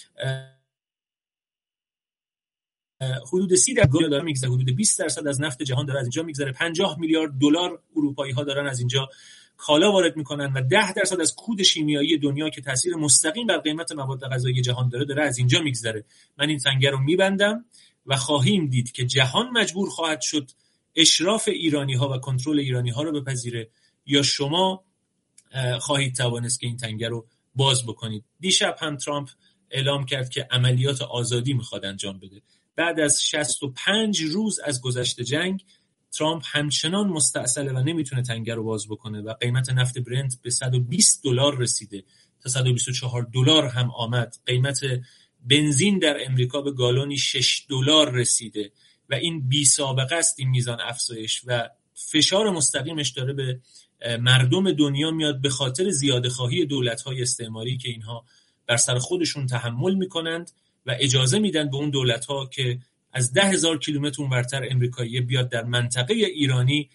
حدود 30% داره میگذره، حدود 20% از نفت جهان داره از اینجا میگذره، 50 میلیارد دلار اروپایی ها دارن از اینجا کالا وارد میکنن و 10% از کود شیمیایی دنیا که تاثیر مستقیم بر قیمت مواد غذایی جهان داره از اینجا میگذره. من این تنگه رو میبندم و خواهیم دید که جهان مجبور خواهد شد اشراف ایرانی ها و کنترل ایرانی ها رو بپذیره یا شما خواهید توانست که این تنگه رو باز بکنید. دیشب هم ترامپ اعلام کرد که عملیات آزادی میخواد انجام بده. بعد از 65 روز از گذشت جنگ ترامپ همچنان مستعسله و نمیتونه تنگه رو باز بکنه و قیمت نفت برنت به $120 رسیده تا $124 هم آمد. قیمت بنزین در امریکا به گالونی $6 رسیده و این بی سابقه است این میزان افزایش و فشار مستقیمش داره به مردم دنیا میاد به خاطر زیاده خواهی دولت‌های استعماری که اینها بر سر خودشون تحمل میکنند و اجازه میدن به اون دولت‌ها که از 10,000 کیلومتر اونورتر امریکایی بیاد در منطقه ایرانی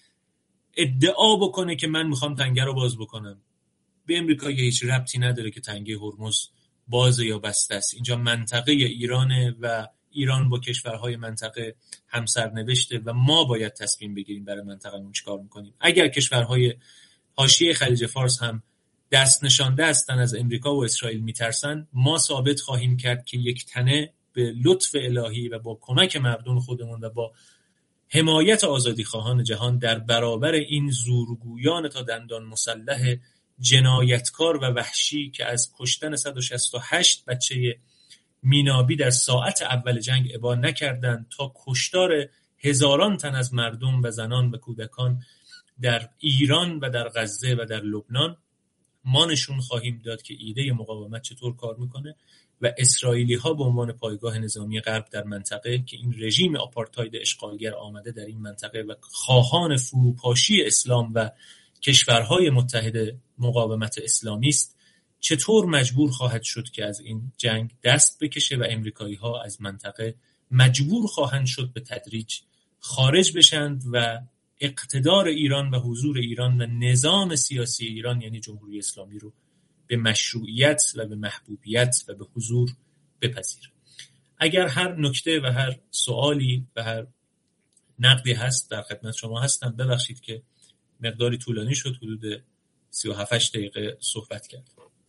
ادعا بکنه که من میخوام تنگه رو باز بکنم. به امریکایی هیچ ربطی نداره که تنگه هرمز باز یا بسته است. اینجا منطقه ایرانه و ایران با کشورهای منطقه همسرنوشته و ما باید تصمیم بگیریم برای منطقه‌مون چیکار میکنیم. اگر کشورهای حاشیه خلیج فارس هم دست نشانده هستن از امریکا و اسرائیل میترسن، ما ثابت خواهیم کرد که یک تنه به لطف الهی و با کمک مردم خودمون و با حمایت آزادی خواهان جهان در برابر این زورگویان تا دندان مسلح جنایتکار و وحشی که از کشتن 168 بچه مینابی در ساعت اول جنگ ابا نکردند تا کشتار هزاران تن از مردم و زنان و کودکان در ایران و در غزه و در لبنان، ما نشون خواهیم داد که ایده مقاومت چطور کار میکنه و اسرائیلی ها به عنوان پایگاه نظامی غرب در منطقه که این رژیم آپارتاید اشغالگر آمده در این منطقه و خواهان فروپاشی اسلام و کشورهای متحد مقاومت اسلامی است، چطور مجبور خواهد شد که از این جنگ دست بکشه و امریکایی ها از منطقه مجبور خواهند شد به تدریج خارج بشند و اقتدار ایران و حضور ایران و نظام سیاسی ایران یعنی جمهوری اسلامی رو به مشروعیت و به محبوبیت و به حضور بپذیره. اگر هر نکته و هر سوالی و هر نقدی هست در خدمت شما هستم. ببخشید که مقداری طولانی شد، حدود 37 دقیقه صحبت کردم.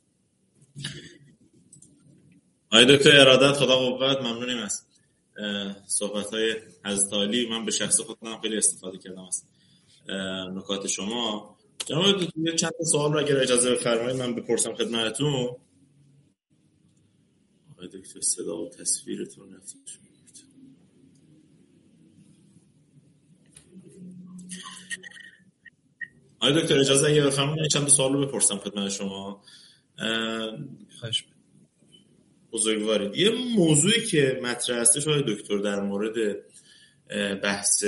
آقای دکتر ارادت خدا قوت، ممنونیم از صحبت‌های حضرت عالی. من به شخص خودم خیلی استفاده کردم از نکات شما. جناب دکتر چند تا سوال رو اگر اجازه بفرمایید من بپرسم خدمتتون. آقای دکتر صدا و تصویرتون رفت. آقای دکتر اجازه اگه بفرمایید چند تا سوال رو بپرسم خدمت شما. خواهش بزرگوارید. یه موضوعی که مطرح هستش آقای دکتر در مورد بحث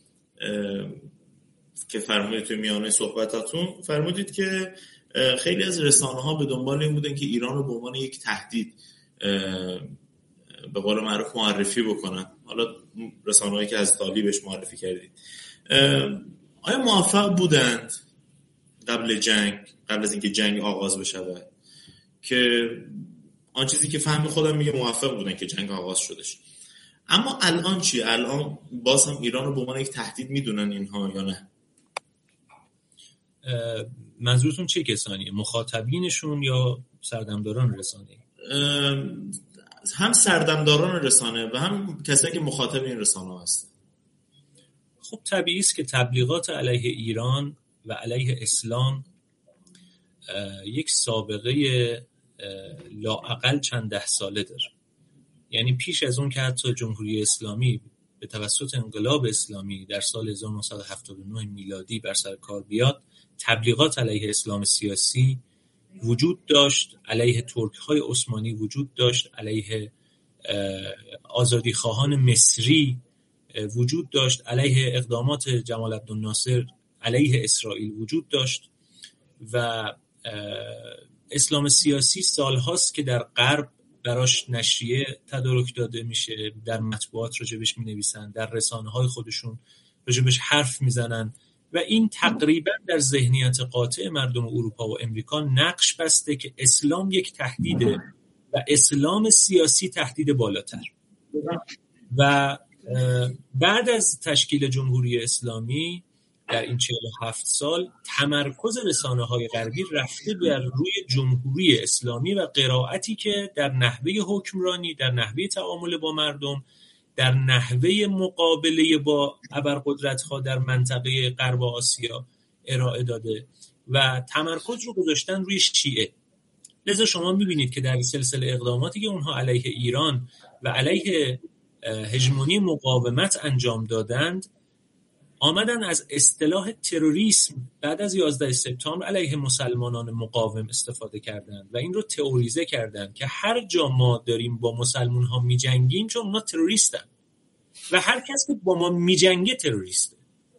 که فرمودید توی میانه صحبتاتون، فرمودید که خیلی از رسانه‌ها به دنبال این بودن که ایران رو به عنوان یک تهدید به قول معروف معرفی بکنن. حالا رسانه‌هایی که از طالی بهش معرفی کردید، آیا موفق بودند قبل از اینکه جنگ آغاز بشه که آن چیزی که فهم خودم میگه موفق بودن که جنگ آغاز شدش؟ اما الان چی؟ الان باز هم ایران رو به عنوان یک تهدید میدونن اینها یا نه؟ منظورتون چه کسانیه؟ مخاطبینشون یا سردمداران رسانه؟ هم سردمداران رسانه و هم کسایی که مخاطب این رسانه هستن. خب طبیعی است که تبلیغات علیه ایران و علیه اسلام یک سابقه لااقل چند ده ساله داره. یعنی پیش از اون که حتی جمهوری اسلامی به توسط انقلاب اسلامی در سال 1979 میلادی بر سر کار بیاد، تبلیغات علیه اسلام سیاسی وجود داشت، علیه ترک‌های عثمانی وجود داشت، علیه آزادیخواهان مصری وجود داشت، علیه اقدامات جمال عبدالناصر علیه اسرائیل وجود داشت و اسلام سیاسی سالهاست که در غرب براش نشریه تدارک داده میشه، در مطبوعات راجبش مینویسن، در رسانه‌های خودشون راجبش حرف میزنن و این تقریبا در ذهنیت قاطع مردم اروپا و امریکا نقش بسته که اسلام یک تهدیده و اسلام سیاسی تهدید بالاتر. و بعد از تشکیل جمهوری اسلامی در این 47 سال تمرکز رسانه‌های غربی رفته بر روی جمهوری اسلامی و قرائتی که در نحوه حکمرانی، در نحوه تعامل با مردم، در نحوه مقابله با ابرقدرت‌ها در منطقه غرب آسیا ارائه داده و تمرکز رو گذاشتن روی شیعه. لذا شما می‌بینید که در سلسله اقداماتی که اونها علیه ایران و علیه هژمونی مقاومت انجام دادند، آمدن از اصطلاح تروریسم بعد از 11 سپتامبر علیه مسلمانان مقاوم استفاده کردند و این رو تئوریزه کردند که هر جا ما داریم با مسلمان ها می جنگیم چون اونا تروریستن و هر کس که با ما می جنگه تروریسته.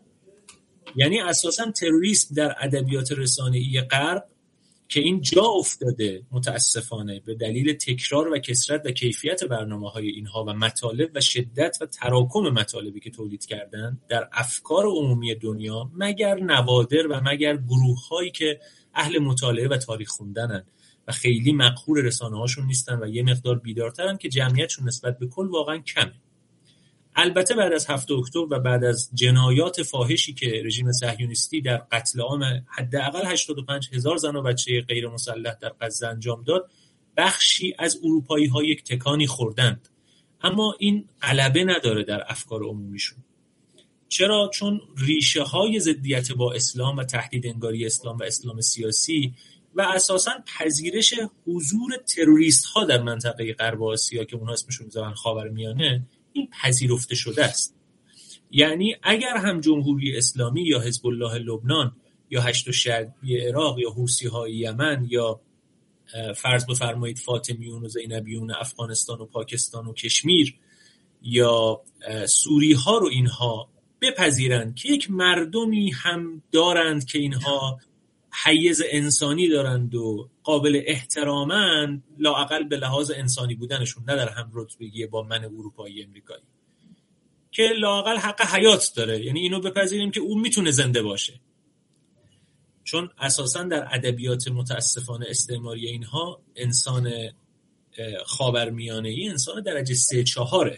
یعنی اساساً تروریسم در ادبیات رسانه‌ای غرب که این جا افتاده متاسفانه به دلیل تکرار و کثرت و کیفیت برنامه‌های اینها و مطالب و شدت و تراکم مطالبی که تولید کردن در افکار عمومی دنیا، مگر نوادر و مگر گروه‌هایی که اهل مطالعه و تاریخ خوندنن و خیلی مقهور رسانه‌هاشون نیستن و یه مقدار بیدارترن، که جمعیتشون نسبت به کل واقعا کمه. البته بعد از 7 اکتبر و بعد از جنایات فاحشی که رژیم صهیونیستی در قتل عام حداقل 85,000 زن و بچه غیر مسلح در غزه انجام داد، بخشی از اروپایی‌ها یک تکانی خوردند، اما این غلبه نداره در افکار عمومیشون. چرا؟ چون ریشه‌های ضدیت با اسلام و تهدید انگاری اسلام و اسلام سیاسی و اساساً پذیرش حضور تروریست‌ها در منطقه غرب آسیا که اونها اسمشون می‌ذارن خاورمیانه، این پذیرفته شده است. یعنی اگر هم جمهوری اسلامی یا حزب الله لبنان یا هشت شعبی عراق یا حوثی‌های یمن یا فرض بفرمایید فاطمیون و زینبیون افغانستان و پاکستان و کشمیر یا سوری ها رو اینها بپذیرند که یک مردمی هم دارند که اینها حیز انسانی دارند و قابل احترامند، لااقل به لحاظ انسانی بودنشون، نه در هم رتبگی با من اروپایی امریکایی، که لااقل حق حیات داره، یعنی اینو بپذیریم که اون میتونه زنده باشه. چون اساساً در ادبیات متاسفانه استعماری اینها انسان خاورمیانه‌ای انسان درجه 3-4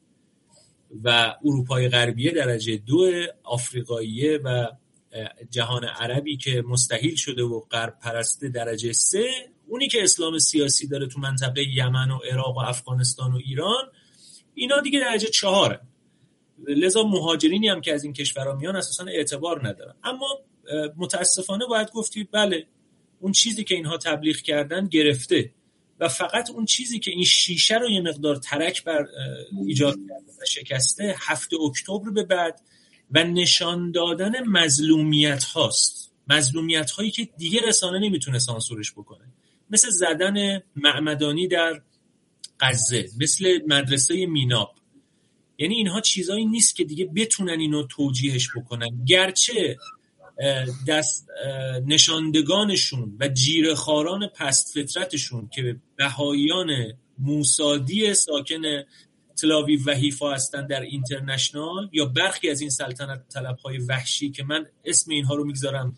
و اروپای غربیه درجه 2، آفریقاییه و جهان عربی که مستحیل شده و غرب پرسته درجه 3، اونی که اسلام سیاسی داره تو منطقه یمن و عراق و افغانستان و ایران، اینا دیگه درجه 4. لذا مهاجرینی هم که از این کشورها میان اساساً اعتبار ندارن. اما متاسفانه باید گفتید بله، اون چیزی که اینها تبلیغ کردن گرفته و فقط اون چیزی که این شیشه رو یه مقدار ترک بر ایجاد کرده و شکسته 7 اکتبر به بعد و نشان دادن مظلومیت هاست، مظلومیت هایی که دیگه رسانه نمیتونه سانسورش بکنه، مثل زدن معمدانی در غزه، مثل مدرسه میناب. یعنی اینها چیزایی نیست که دیگه بتونن اینو توجیهش بکنن، گرچه دست نشاندگانشون و جیره‌خواران پست فطرتشون که بهاییان موسادی ساکن تلاویو و حیفا هستن در اینترنشنال، یا برخی از این سلطنت طلب‌های وحشی که من اسم اینها رو میگذارم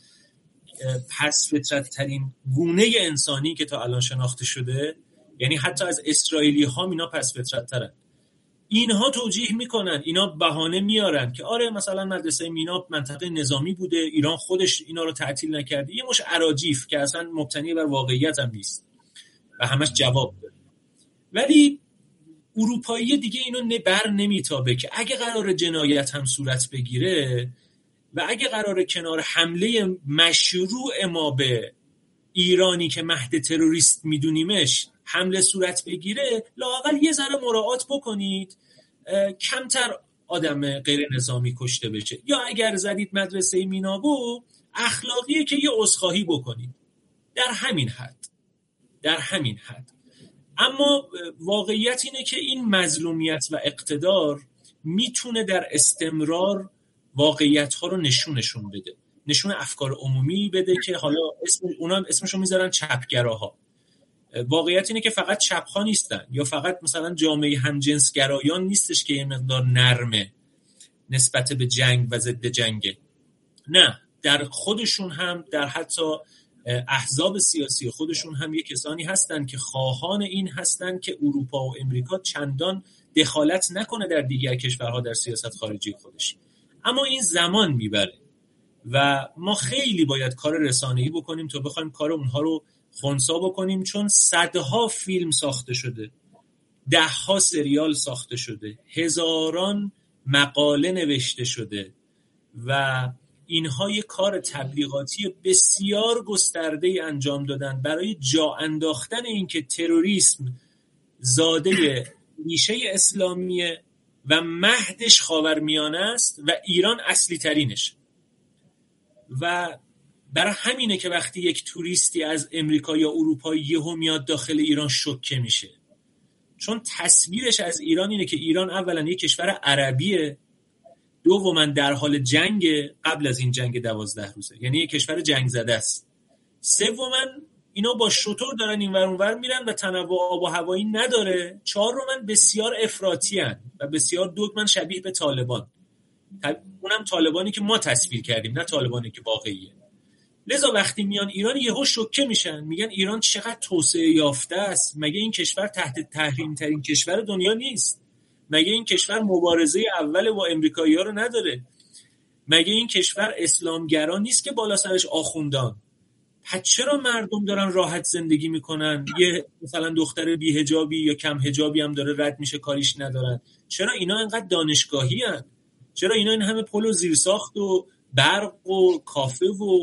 پست فطرت ترین گونه انسانی که تا الان شناخته شده، یعنی حتی از اسرائیلی ها اینا پست فطرت ترن، اینها توجیه میکنن، اینا بهانه میارن که آره مثلا مدرسه میناب منطقه نظامی بوده، ایران خودش اینا رو تعطیل نکرده، یه مش اراجیف که اصلا مبتنی بر واقعیت هم نیست و همش جواب داره. ولی اروپایی دیگه اینو بر نمیتابه که اگه قرار جنایت هم صورت بگیره و اگه قرار کنار حمله مشروع ما به ایرانی که مهد تروریست میدونیمش حمله صورت بگیره، لااقل یه ذره مراعات بکنید کمتر آدم غیر نظامی کشته بشه، یا اگر زدید مدرسه مینابو اخلاقیه که یه عذرخواهی بکنید، در همین حد. اما واقعیت اینه که این مظلومیت و اقتدار میتونه در استمرار واقعیت ها رو نشون بده، نشون افکار عمومی بده که حالا اونا اسمشو میذارن چپگراها. واقعیت اینه که فقط چپ‌ها نیستن، یا فقط مثلا جامعه همجنسگرایان نیستش که یه مقدار نرمه نسبت به جنگ و ضد جنگه، نه، در خودشون هم، در حتی احزاب سیاسی خودشون هم یه کسانی هستن که خواهان این هستن که اروپا و امریکا چندان دخالت نکنه در دیگر کشورها در سیاست خارجی خودش. اما این زمان میبره و ما خیلی باید کار رسانه‌ای بکنیم تا بخوایم کار اونها رو خنثی بکنیم، چون صدها فیلم ساخته شده، دهها سریال ساخته شده، هزاران مقاله نوشته شده و اینها یک کار تبلیغاتی بسیار گسترده انجام دادن برای جا انداختن اینکه تروریسم زاده ریشه اسلامیه و مهدش خاورمیانه است و ایران اصلی ترینش. و برای همینه که وقتی یک توریستی از امریکا یا اروپا یهو میاد داخل ایران شوکه میشه، چون تصویرش از ایران اینه که ایران اولا یک کشور عربیه، دوما در حال جنگ قبل از این جنگ 12 روزه، یعنی یک کشور جنگ زده است، سوما اینا با شتر دارن این ور اون ور میرن و تنوع آب و هوایی نداره، چهارما بسیار افراطی ان و بسیار دگمن شبیه به طالبان، اونم طالبانی که ما تصویر کردیم نه طالبانی که واقعیه. لذا وقتی میان ایران یهو شوکه میشن، میگن ایران چقدر توسعه یافته است، مگه این کشور تحت تحریم ترین کشور دنیا نیست؟ مگه این کشور مبارزه اول با امریکایی‌ها رو نداره؟ مگه این کشور اسلامگرا نیست که بالا سرش آخوندان؟ پس چرا مردم دارن راحت زندگی میکنن؟ یه مثلا دختر بی حجابی یا کم حجابی هم داره رد میشه کاریش ندارن. چرا اینا اینقدر دانشگاهی هن؟ چرا اینا این همه پل و زیرساخت و برق و کافه و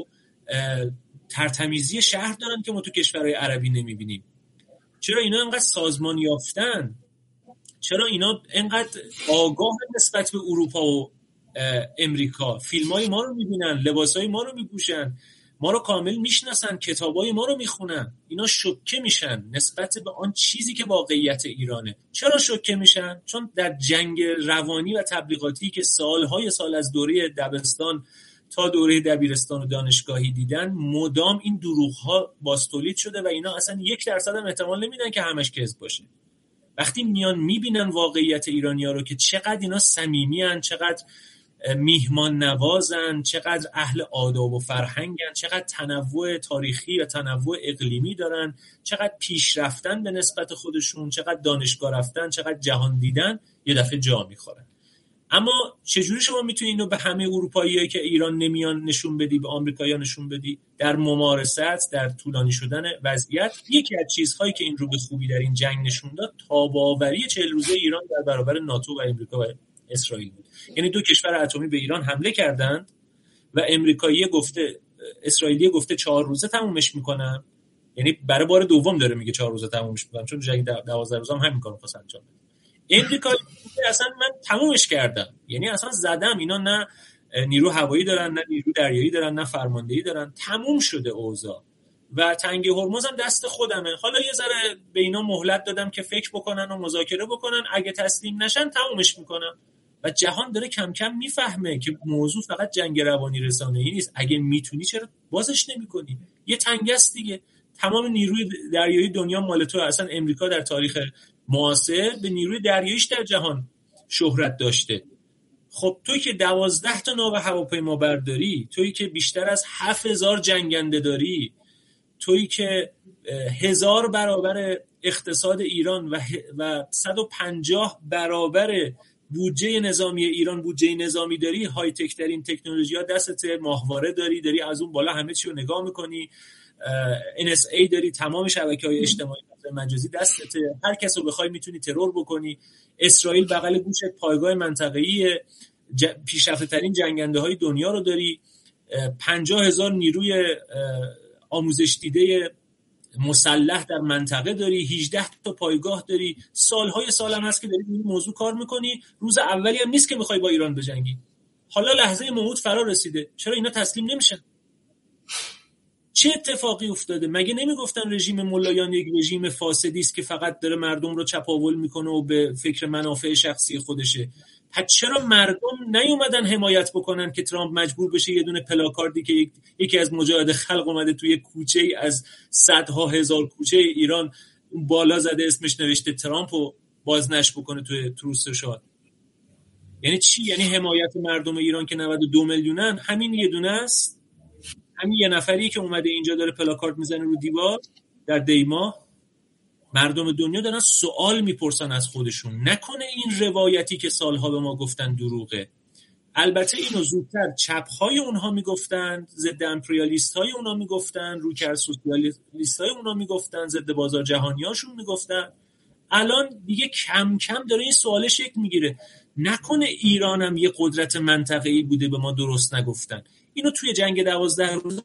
ترتمیزی شهر دارن که ما تو کشورهای عربی نمیبینیم؟ چرا اینا اینقدر سازمان یافتن؟ چرا اینا اینقدر آگاه نسبت به اروپا و امریکا؟ فیلمای ما رو میبینن، لباسای ما رو میپوشن، ما رو کامل میشناسن، کتابای ما رو میخونن. اینا شوکه میشن نسبت به آن چیزی که واقعیت ایرانه. چرا شوکه میشن؟ چون در جنگ روانی و تبلیغاتی که سالهای سال از دوره دبستان تا دوره دبیرستان و دانشگاهی دیدن، مدام این دروغ‌ها باستولید شده و اینا اصلا 1% هم احتمال نمیدن که همش کذب باشه. وقتی میان میبینن واقعیت ایرانی‌ها رو که چقدر اینا صمیمی‌ان، چقدر میهمان نوازن، چقدر اهل آداب و فرهنگن، چقدر تنوع تاریخی و تنوع اقلیمی دارن، چقدر پیشرفتن به نسبت خودشون، چقدر دانشگاه رفتن، چقدر جهان دیدن، یه دفعه جا میخورن. اما چجوری شما میتونی اینو به همه اروپاییایی که ایران نمیان نشون بدی، به آمریکایی‌ها نشون بدی؟ در ممارست، در طولانی شدن وضعیت، یکی از چیزهایی که این رو به خوبی در این جنگ نشون داد تاب‌آوری 40 روزه ایران در برابر ناتو و امریکا و اسرائیل بود. یعنی دو کشور اتمی به ایران حمله کردند و اسرائیلی گفته 4 روزه تمومش میکنن، یعنی برای بار دوم داره میگه 4 روزه تمومش میکنن، چون جنگ 12 روزه هم همین کارو خواستن انجام بدن. امریکا اصلا من تمومش کردم، یعنی اصلا زدم، اینا نه نیرو هوایی دارن، نه نیرو دریایی دارن، نه فرماندهی دارن، تموم شده اوضاع و تنگه هرمز هم دست خودمه. حالا یه ذره به اینا مهلت دادم که فکر بکنن و مذاکره بکنن، اگه تسلیم نشن تمومش میکنم. و جهان داره کم کم میفهمه که موضوع فقط جنگ روانی رسانه‌ای نیست. اگه میتونی چرا بازش نمی‌کنی؟ یه تنگه است دیگه. تمام نیروی دریایی دنیا مال تو. اصلا امریکا در تاریخ معاصر به نیروی دریاییش در جهان شهرت داشته. خب توی که 12 تا ناو هواپیما برداری، توی که بیشتر از 7000 جنگنده داری، توی که 1000 برابر اقتصاد ایران و 150 برابر بودجه نظامی ایران بودجه نظامی داری، های تک ترین تکنولوژی‌ها دستت، ماهواره داری از اون بالا همه چی رو نگاه می‌کنی، NSA داری، تمام شبکه‌های اجتماعی مجازی دستته، هر کس رو بخوای میتونی ترور بکنی. اسرائیل بغل گوشت پایگاه منطقه‌ای پیشرفته‌ترین جنگنده‌های دنیا رو داری، 50,000 نیروی آموزش دیده مسلح در منطقه داری، 18 تا پایگاه داری، سالهای سال هم هست که داری این موضوع کار میکنی، روز اولی هم نیست که میخوای با ایران بجنگی. حالا لحظه موعود فرا رسیده، چرا اینا تسلیم نمیشن؟ چه اتفاقی افتاده؟ مگه نمیگفتن رژیم ملایان یک رژیم فاسدی است که فقط داره مردم رو چپاول میکنه و به فکر منافع شخصی خودشه؟ پس چرا مردم نیومدن حمایت بکنن که ترامپ مجبور بشه یه دونه پلاکاردی که یکی از مجاهد خلق اومده توی کوچه از صدها هزار کوچه ایران بالا زده اسمش نوشته ترامپ رو بازنشر بکنه توی تروس شاد؟ یعنی چی؟ یعنی حمایت مردم ایران که 92 میلیونن همین یه دونه است؟ همین یه نفری که اومده اینجا داره پلاکارد میزنه رو دیوار در دیما؟ مردم دنیا دارن سوال میپرسن از خودشون، نکنه این روایتی که سالها به ما گفتن دروغه. البته اینو زودتر چپ‌های اونها میگفتن، ضد امپریالیست‌های اونها میگفتن، روکر سوسیالیست‌های اونها میگفتن، ضد بازار جهانیاشون میگفتن. الان دیگه کم کم داره این سوال شکل میگیره، نکنه ایران هم یه قدرت منطقه‌ای بوده به ما درست نگفتن. اینو توی جنگ 12 روزه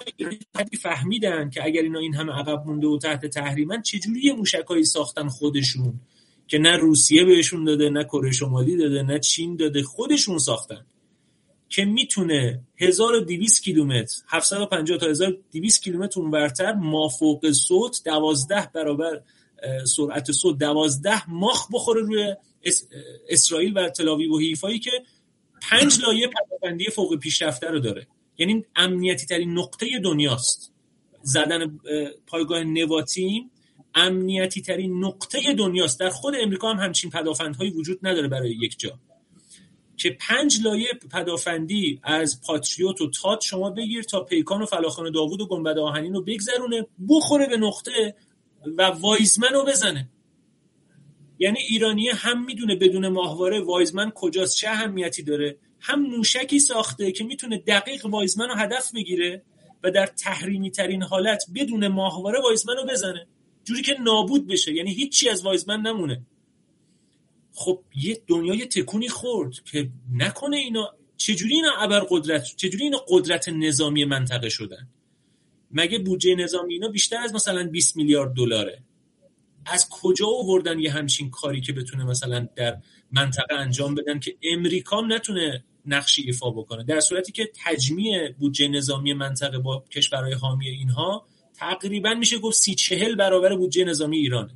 فهمیدن که اگر اینا این همه عقب مونده و تحت تحریمن چجوری یه موشکایی ساختن خودشون که نه روسیه بهشون داده، نه کره شمالی داده، نه چین داده، خودشون ساختن که میتونه 1200 کیلومتر 750 تا 1200 کیلومتر اونورتر مافوق صوت 12 برابر سرعت صوت 12 ماخ بخوره روی اسرائیل و تل آویو و حیفایی که 5 لایه پدافندی فوق پیشرفته رو داره. یعنی امنیتی ترین نقطه دنیاست. زدن پایگاه نواتیم امنیتی ترین نقطه دنیاست. در خود امریکا هم همچین پدافندهایی وجود نداره برای یک جا که 5 لایه پدافندی از پاتریوت و تات شما بگیر تا پیکان و فلاخان داوود و گنبد آهنین رو بگذرونه بخوره به نقطه و وایزمن رو بزنه. یعنی ایرانیه هم میدونه بدون ماهواره وایزمن کجاست، چه اهمیتی داره، هم موشکی ساخته که میتونه دقیق وایزمن رو هدف بگیره و در تحریمی ترین حالت بدون ماهواره وایزمن رو بزنه جوری که نابود بشه، یعنی هیچی از وایزمن نمونه. خب یه دنیای تکونی خورد که نکنه اینا چجوری اینا ابرقدرت، چجوری اینا قدرت نظامی منطقه شدن؟ مگه بودجه نظامی اینا بیشتر از مثلا 20 میلیارد دلاره؟ از کجا آوردن یه همچین کاری که بتونه مثلا در منطقه انجام بدن که امریکا هم نتونه نقشی ایفا بکنه، در صورتی که تجمیع بودجه نظامی منطقه با کشورهای حامی اینها تقریبا میشه گفت 30-40 برابر بودجه نظامی ایرانه.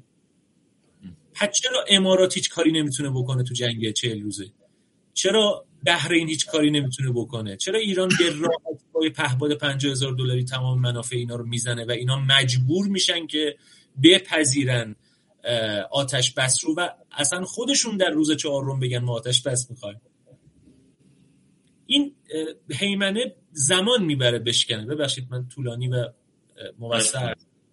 پس چرا امارات هیچ کاری نمیتونه بکنه تو جنگ 40 روزه؟ چرا بحرین هیچ کاری نمیتونه بکنه؟ چرا ایران به راحتی با پهپاد $50,000 تمام منافع اینا رو میزنه و اینا مجبور میشن که بپذیرن آتش بس رو و اصلا خودشون در روز 4 بگن ما آتش بس میخوایم؟ این هیمنه زمان میبره بشکنه. ببخشید من طولانی و موسع.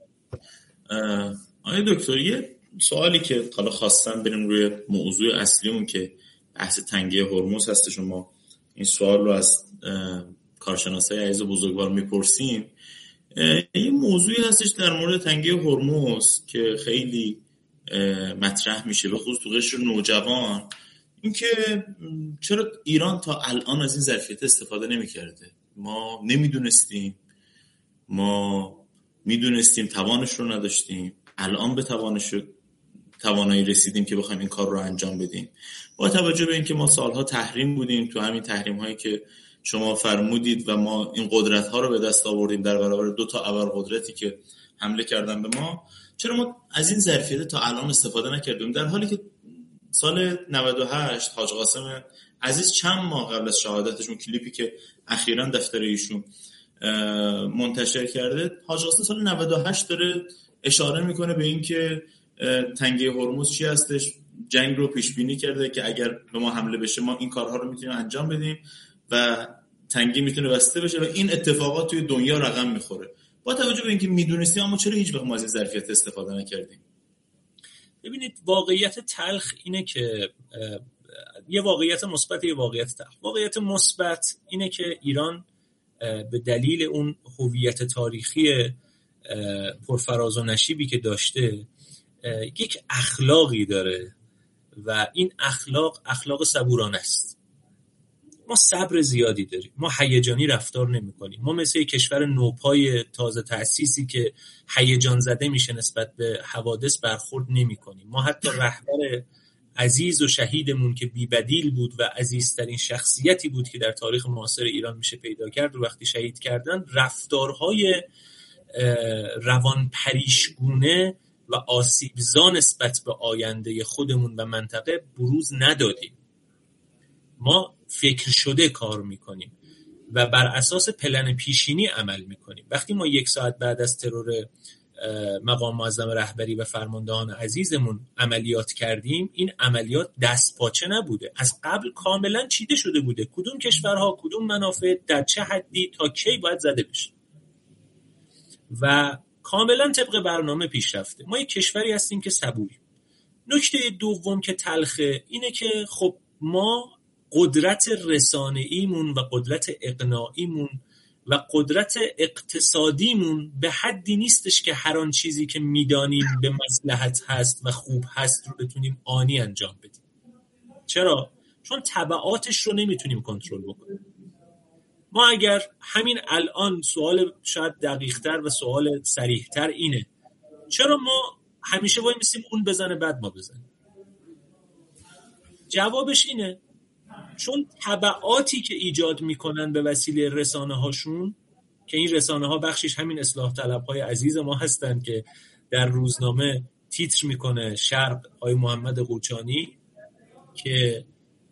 آقای دکتر یه سوالی که حالا خواستم بریم روی موضوع اصلیمون که بحث تنگه هرمز هستش، ما این سوال رو از کارشناسای عزیز بزرگوار میپرسیم. این موضوعی هستش در مورد تنگه هرمز که خیلی مطرح میشه به خصوص تو قشر نوجوان، اینکه چرا ایران تا الان از این ظرفیت استفاده نمیکرده؟ ما نمیدونستیم، ما میدونستیم توانش رو نداشتیم، الان به توانایی رسیدیم که بخوایم این کار رو انجام بدیم. با توجه به اینکه ما سالها تحریم بودیم، تو همین تحریم هایی که شما فرمودید و ما این قدرت ها رو به دست آوردیم در برابر 2 تا ابرقدرتی که حمله کردن به ما، چرا ما از این ظرفیت تا الان استفاده نکردیم؟ در حالی که سال 98 حاج قاسم عزیز چند ماه قبل از شهادتشون، کلیپی که اخیراً دفتر ایشون منتشر کرده، حاج قاسم سال 98 داره اشاره میکنه به این که تنگه هرمز چی هستش، جنگ رو پیش بینی کرده که اگر به ما حمله بشه ما این کارها رو میتونیم انجام بدیم و تنگه میتونه بسته بشه و این اتفاقات توی دنیا رقم میخوره. با توجه به اینکه میدونستیم اما چرا هیچ وقت ما از این ظرفیت استفاده نکردیم؟ ببینید واقعیت تلخ اینه که یه واقعیت مثبت، یه واقعیت تلخ. واقعیت مثبت اینه که ایران به دلیل اون هویت تاریخی پرفراز و نشیبی که داشته یک اخلاقی داره و این اخلاق صبورانه است. ما صبر زیادی داریم، ما هیجانی رفتار نمی‌کنیم، ما مثل یک کشور نوپای تازه تأسیسی که هیجان زده میشه نسبت به حوادث برخورد نمی‌کنیم. ما حتی رهبر عزیز و شهیدمون که بی‌بدیل بود و عزیزترین شخصیتی بود که در تاریخ معاصر ایران میشه پیدا کرد و وقتی شهید کردن رفتارهای روان پریشگونه و آسیبزا نسبت به آینده خودمون و منطقه بروز ندادیم. ما فکر شده کار میکنیم و بر اساس پلن پیشینی عمل میکنیم. وقتی ما 1 ساعت بعد از ترور مقام معظم رهبری و فرماندهان عزیزمون عملیات کردیم، این عملیات دست پاچه نبوده، از قبل کاملا چیده شده بوده کدوم کشورها کدوم منافع در چه حدی تا کی باید زده بشه و کاملا طبق برنامه پیش رفته. ما یک کشوری هستیم که صبوریم. نکته دوم که تلخه اینه که خب ما قدرت رسانه‌ایمون و قدرت اقناعیمون و قدرت اقتصادیمون به حدی نیستش که هر آن چیزی که میدانیم به مصلحت هست و خوب هست رو بتونیم آنی انجام بدیم. چرا؟ چون تبعاتش رو نمیتونیم کنترل بکنیم. ما اگر همین الان سوال شاید دقیق‌تر و سوال صریح‌تر اینه چرا ما همیشه وای میسیم اون بزنه بعد ما بزنیم؟ جوابش اینه چون تبعاتی که ایجاد میکنن به وسیله رسانه هاشون که این رسانه ها بخشش همین اصلاح طلب های عزیز ما هستن که در روزنامه تیتر میکنه شرق آقای محمد قوچانی که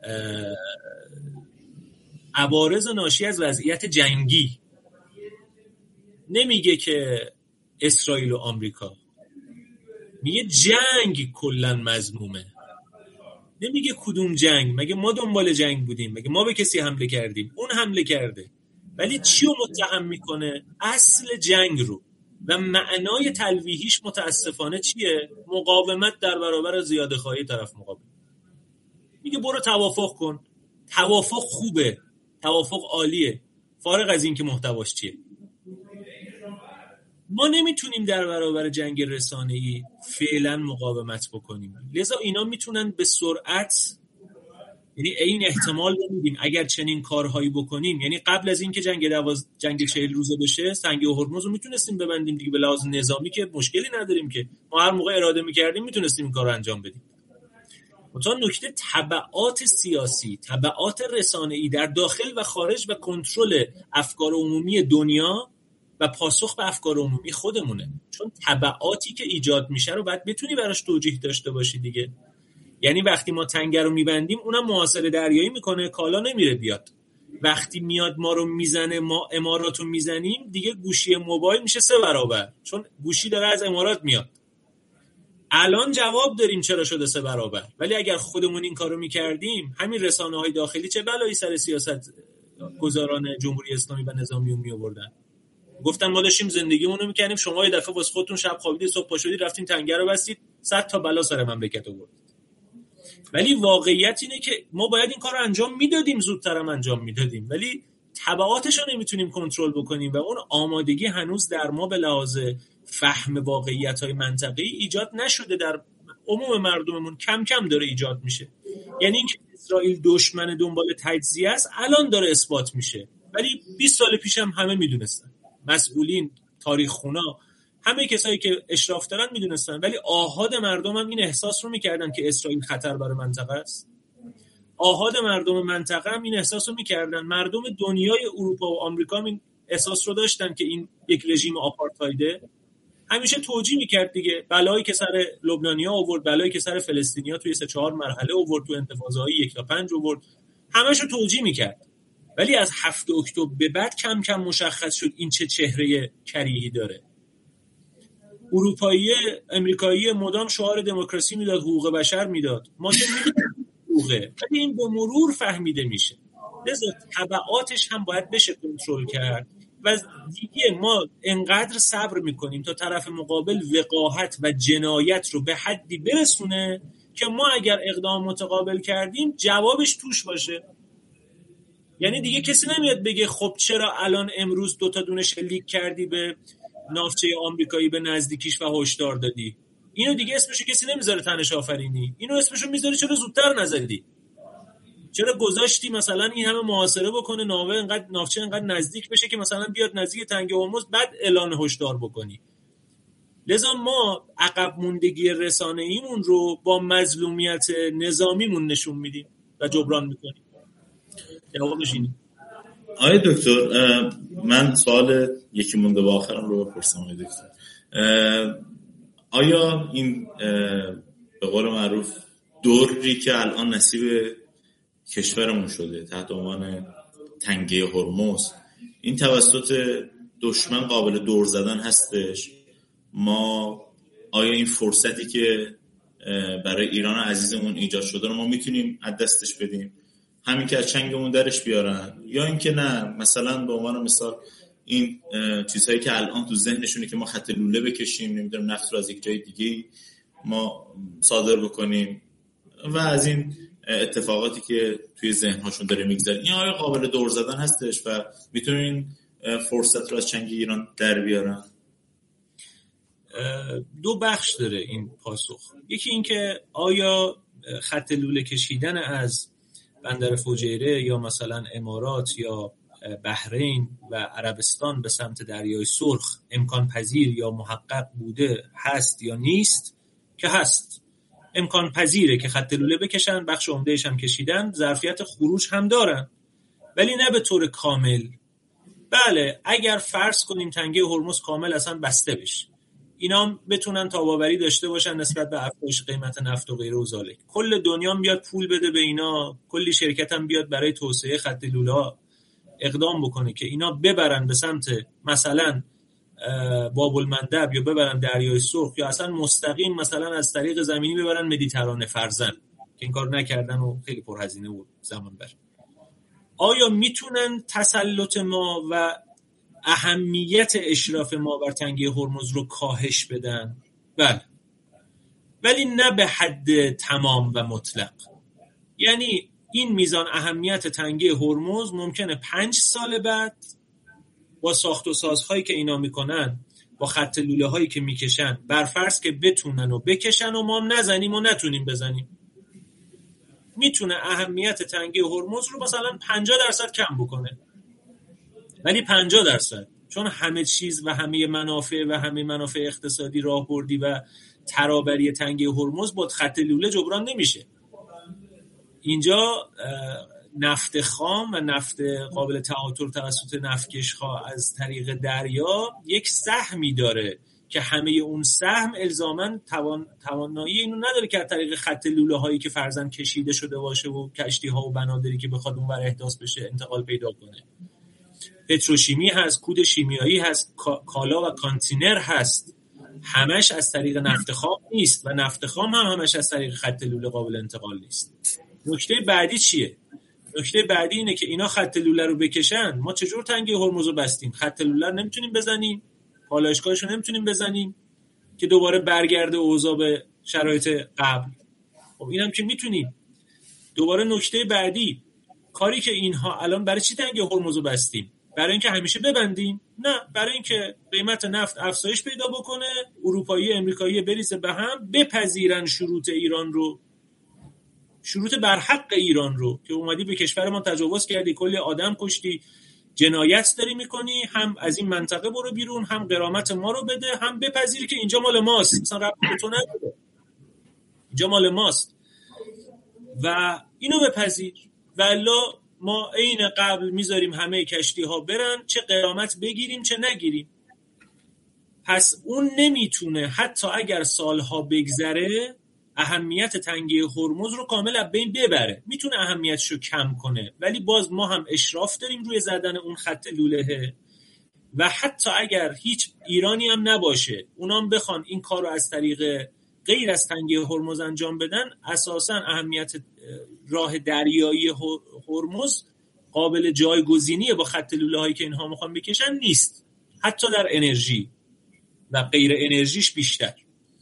عوارض ناشی از وضعیت جنگی، نمیگه که اسرائیل و آمریکا، میگه جنگ کلن مذمومه. نمیگه کدوم جنگ، مگه ما دنبال جنگ بودیم؟ مگه ما به کسی حمله کردیم؟ اون حمله کرده. ولی چی رو متهم میکنه؟ اصل جنگ رو. و معنای تلویحیش متاسفانه چیه؟ مقاومت در برابر زیاده خواهی طرف مقابل. میگه برو توافق کن. توافق خوبه، توافق عالیه، فارغ از این که محتواش چیه. ما نمیتونیم در برابر جنگ رسانه‌ای فعلا مقاومت بکنیم، لذا اینا میتونن به سرعت، یعنی این احتمال رو میدیم اگر چنین کارهایی بکنیم، یعنی قبل از این که جنگ 40 روزه بشه تنگه هرمز رو میتونستیم ببندیم دیگه، به لحاظ نظامی که مشکلی نداریم که، ما هر موقع اراده میکردیم میتونستیم این کار رو انجام بدیم. مثلا نکته تبعات سیاسی، تبعات رسانه‌ای در داخل و خارج و کنترل افکار عمومی دنیا و پاسخ به افکار عمومی خودمونه. چون تبعاتی که ایجاد میشه رو باید بتونی براش توجیه داشته باشی دیگه. یعنی وقتی ما تنگه رو میبندیم اونم محاصره دریایی میکنه، کالا نمیره بیاد. وقتی میاد ما رو میزنه، ما امارات رو میزنیم، دیگه گوشی موبایل میشه 3 برابر، چون گوشی داره از امارات میاد. الان جواب داریم چرا شده 3 برابر، ولی اگر خودمون این کارو میکردیم همین رسانه‌های داخلی چه بلایی سر سیاست گذاران جمهوری اسلامی و نظامیون میآوردن. گفتن ما داشتیم زندگیمون رو میکنیم، شما یه دفعه واسه خودتون شب خوابیدید صبح پا شدید رفتین تنگه رو بستید، 100 تا بلا سر مملکت آوردید. ولی واقعیت اینه که ما باید این کارو انجام میدادیم، زودتر هم انجام میدادیم، ولی تبعاتش رو نمیتونیم کنترل بکنیم و اون آمادگی هنوز در ما به لحاظ فهم واقعیت‌های منطقه‌ای ایجاد نشده، در عموم مردممون کم کم داره ایجاد میشه. یعنی اینکه اسرائیل دشمن دنبال تجزیه است الان داره اثبات میشه، ولی 20 سال پیش هم همه میدونستن، مسئولین، تاریخ خونا، همه کسایی که اشراف دارن میدونستن، ولی آحاد مردم هم این احساس رو میکردن که اسرائیل خطر برای منطقه است. آحاد مردم منطقه هم این احساس رو میکردن، مردم دنیای اروپا و آمریکا هم این احساس رو داشتن که این یک رژیم آپارتایده. همیشه توجیه میکرد دیگه، بلایی که سر لبنانی‌ها آورد، بلایی که سر فلسطینی‌ها توی 3-4 مرحله آورد، تو انتفاضه‌های 1 تا 5 آورد، همه‌شو توجیه میکرد. ولی از 7 اکتبر به بعد کم کم مشخص شد این چه چهره کریهی داره. اروپایی، امریکایی مدام شعار دموکراسی میداد، حقوق بشر میداد، ما که میدونیم حقوقه، ولی این به مرور فهمیده میشه. لذا تبعاتش هم باید بشه کنترل کرد و دیگه ما انقدر صبر میکنیم تا طرف مقابل وقاحت و جنایت رو به حدی برسونه که ما اگر اقدام متقابل کردیم جوابش توش باشه. یعنی دیگه کسی نمیاد بگه خب چرا الان امروز 2 تا دونه شلیک کردی به ناوچه آمریکایی به نزدیکیش و هشدار دادی. اینو دیگه اسمشو کسی نمیذاره تنش آفرینی، اینو اسمشو میذاره چرا زودتر نزدی. چرا گذاشتی مثلا این همه محاصره بکنه، ناوچه انقدر نزدیک بشه که مثلا بیاد نزدیک تنگه هرمز بعد اعلان هشدار بکنی؟ لذا ما عقب موندگی رسانه‌ایمون رو با مظلومیت نظامیمون نشون میدیم و جبران میکنیم. جوابش اینه. آقای دکتر، من سوال یکی مونده با آخرم رو بپرسم. آقای دکتر، آیا این به قول معروف دوری که الان نصیب کشورمون شده تحت عنوان تنگه هرمز، این توسط دشمن قابل دور زدن هستش؟ آیا این فرصتی که برای ایران عزیزمون ایجاد شده رو ما میتونیم از دستش بدیم، همین که از چنگمون درش بیارن، یا اینکه نه مثلا به عنوان مثال این چیزهایی که الان تو ذهنشونه که ما خط لوله بکشیم، نمیدونم نفت رو از یک جای دیگه ما صادر بکنیم و از این اتفاقاتی که توی ذهنهاشون داره میگذره، این آیا قابل دور زدن هستش و میتونین فرصت رو از چنگ ایران در بیارن؟ دو بخش داره این پاسخ. یکی این که آیا خط لوله کشیدن از بندر فجیره یا مثلا امارات یا بحرین و عربستان به سمت دریای سرخ امکان پذیر یا محقق بوده هست یا نیست؟ که هست. امکان پذیره که خط لوله بکشن، بخش عمدهش هم کشیدن، ظرفیت خروج هم دارن، ولی نه به طور کامل. بله، اگر فرض کنیم تنگه هرمز کامل اصلا بسته بشه، اینا هم بتونن تاباوری داشته باشن نسبت به افزایش قیمت نفت و غیره و ذالک، کل دنیا هم بیاد پول بده به اینا، کلی شرکت هم بیاد برای توسعه خط لوله اقدام بکنه که اینا ببرن به سمت مثلا باب المندب یا ببرن دریای سرخ یا اصلا مستقیم مثلا از طریق زمینی ببرن مدیترانه فرزن، که این کار نکردن و خیلی پرهزینه بود زمان بر. آیا میتونن تسلط ما و اهمیت اشراف ما بر تنگه هرمز رو کاهش بدن؟ بله، ولی نه به حد تمام و مطلق. یعنی این میزان اهمیت تنگه هرمز ممکنه 5 سال بعد با ساخت و سازهایی که اینا میکنن، با خط لوله هایی که میکشن، برفرض که بتونن و بکشن و ما هم نزنیم و نتونیم بزنیم، میتونه اهمیت تنگه هرمز رو مثلا 50% کم بکنه. ولی 50%، چون همه چیز و همه منافع اقتصادی راهبردی و ترابری تنگه هرمز با خط لوله جبران نمیشه. اینجا نفت خام و نفت قابل تعاطر توسط نفتکش‌ها از طریق دریا یک سهمی داره که همه اون سهم الزاماً توانایی اینو نداره که از طریق خط لوله هایی که فرضاً کشیده شده باشه و کشتی ها و بنادری که بخواد اونور احداث بشه انتقال پیدا کنه. پتروشیمی هست، کود شیمیایی هست، کالا و کانتینر هست، همش از طریق نفت خام نیست و نفت خام هم همش از طریق خط لوله قابل انتقال نیست. نکته بعدی چیه؟ نکته بعدی اینه که اینا خط لوله رو بکشن، ما چجور تنگه هرمز رو بستیم؟ خط لوله رو نمیتونیم بزنیم، پالایشگاهش رو نمیتونیم بزنیم که دوباره برگرده اوضاع به شرایط قبل. خب اینم که میتونیم. دوباره نکته بعدی، کاری که اینها الان برای چی تنگه هرمز رو بستیم؟ برای اینکه همیشه ببندیم؟ نه، برای اینکه قیمت نفت افزایش پیدا بکنه، اروپایی امریکایی بریزه به هم، بپذیرن شروط ایران رو، شروط برحق ایران رو که اومدی به کشور ما تجاوز کردی، کلی آدم کشتی، جنایت داری میکنی، هم از این منطقه برو بیرون، هم غرامت ما رو بده، هم بپذیری که اینجا مال ماست، مثلا ربط به تو نداره، اینجا مال ماست و اینو بپذیر. والا ما عین قبل میذاریم همه کشتی ها برن، چه غرامت بگیریم چه نگیریم. پس اون نمیتونه حتی اگر سالها بگذره اهمیت تنگه هرمز رو کامل از بین ببره. میتونه اهمیتش رو کم کنه، ولی باز ما هم اشراف داریم روی زدن اون خط لوله و حتی اگر هیچ ایرانی هم نباشه اونام بخوان این کار رو از طریق غیر از تنگه هرمز انجام بدن، اساساً اهمیت راه دریایی هرمز قابل جایگزینی با خط لوله هایی که اینها میخوان بکشن نیست، حتی در انرژی و غیر انرژیش بیشتر.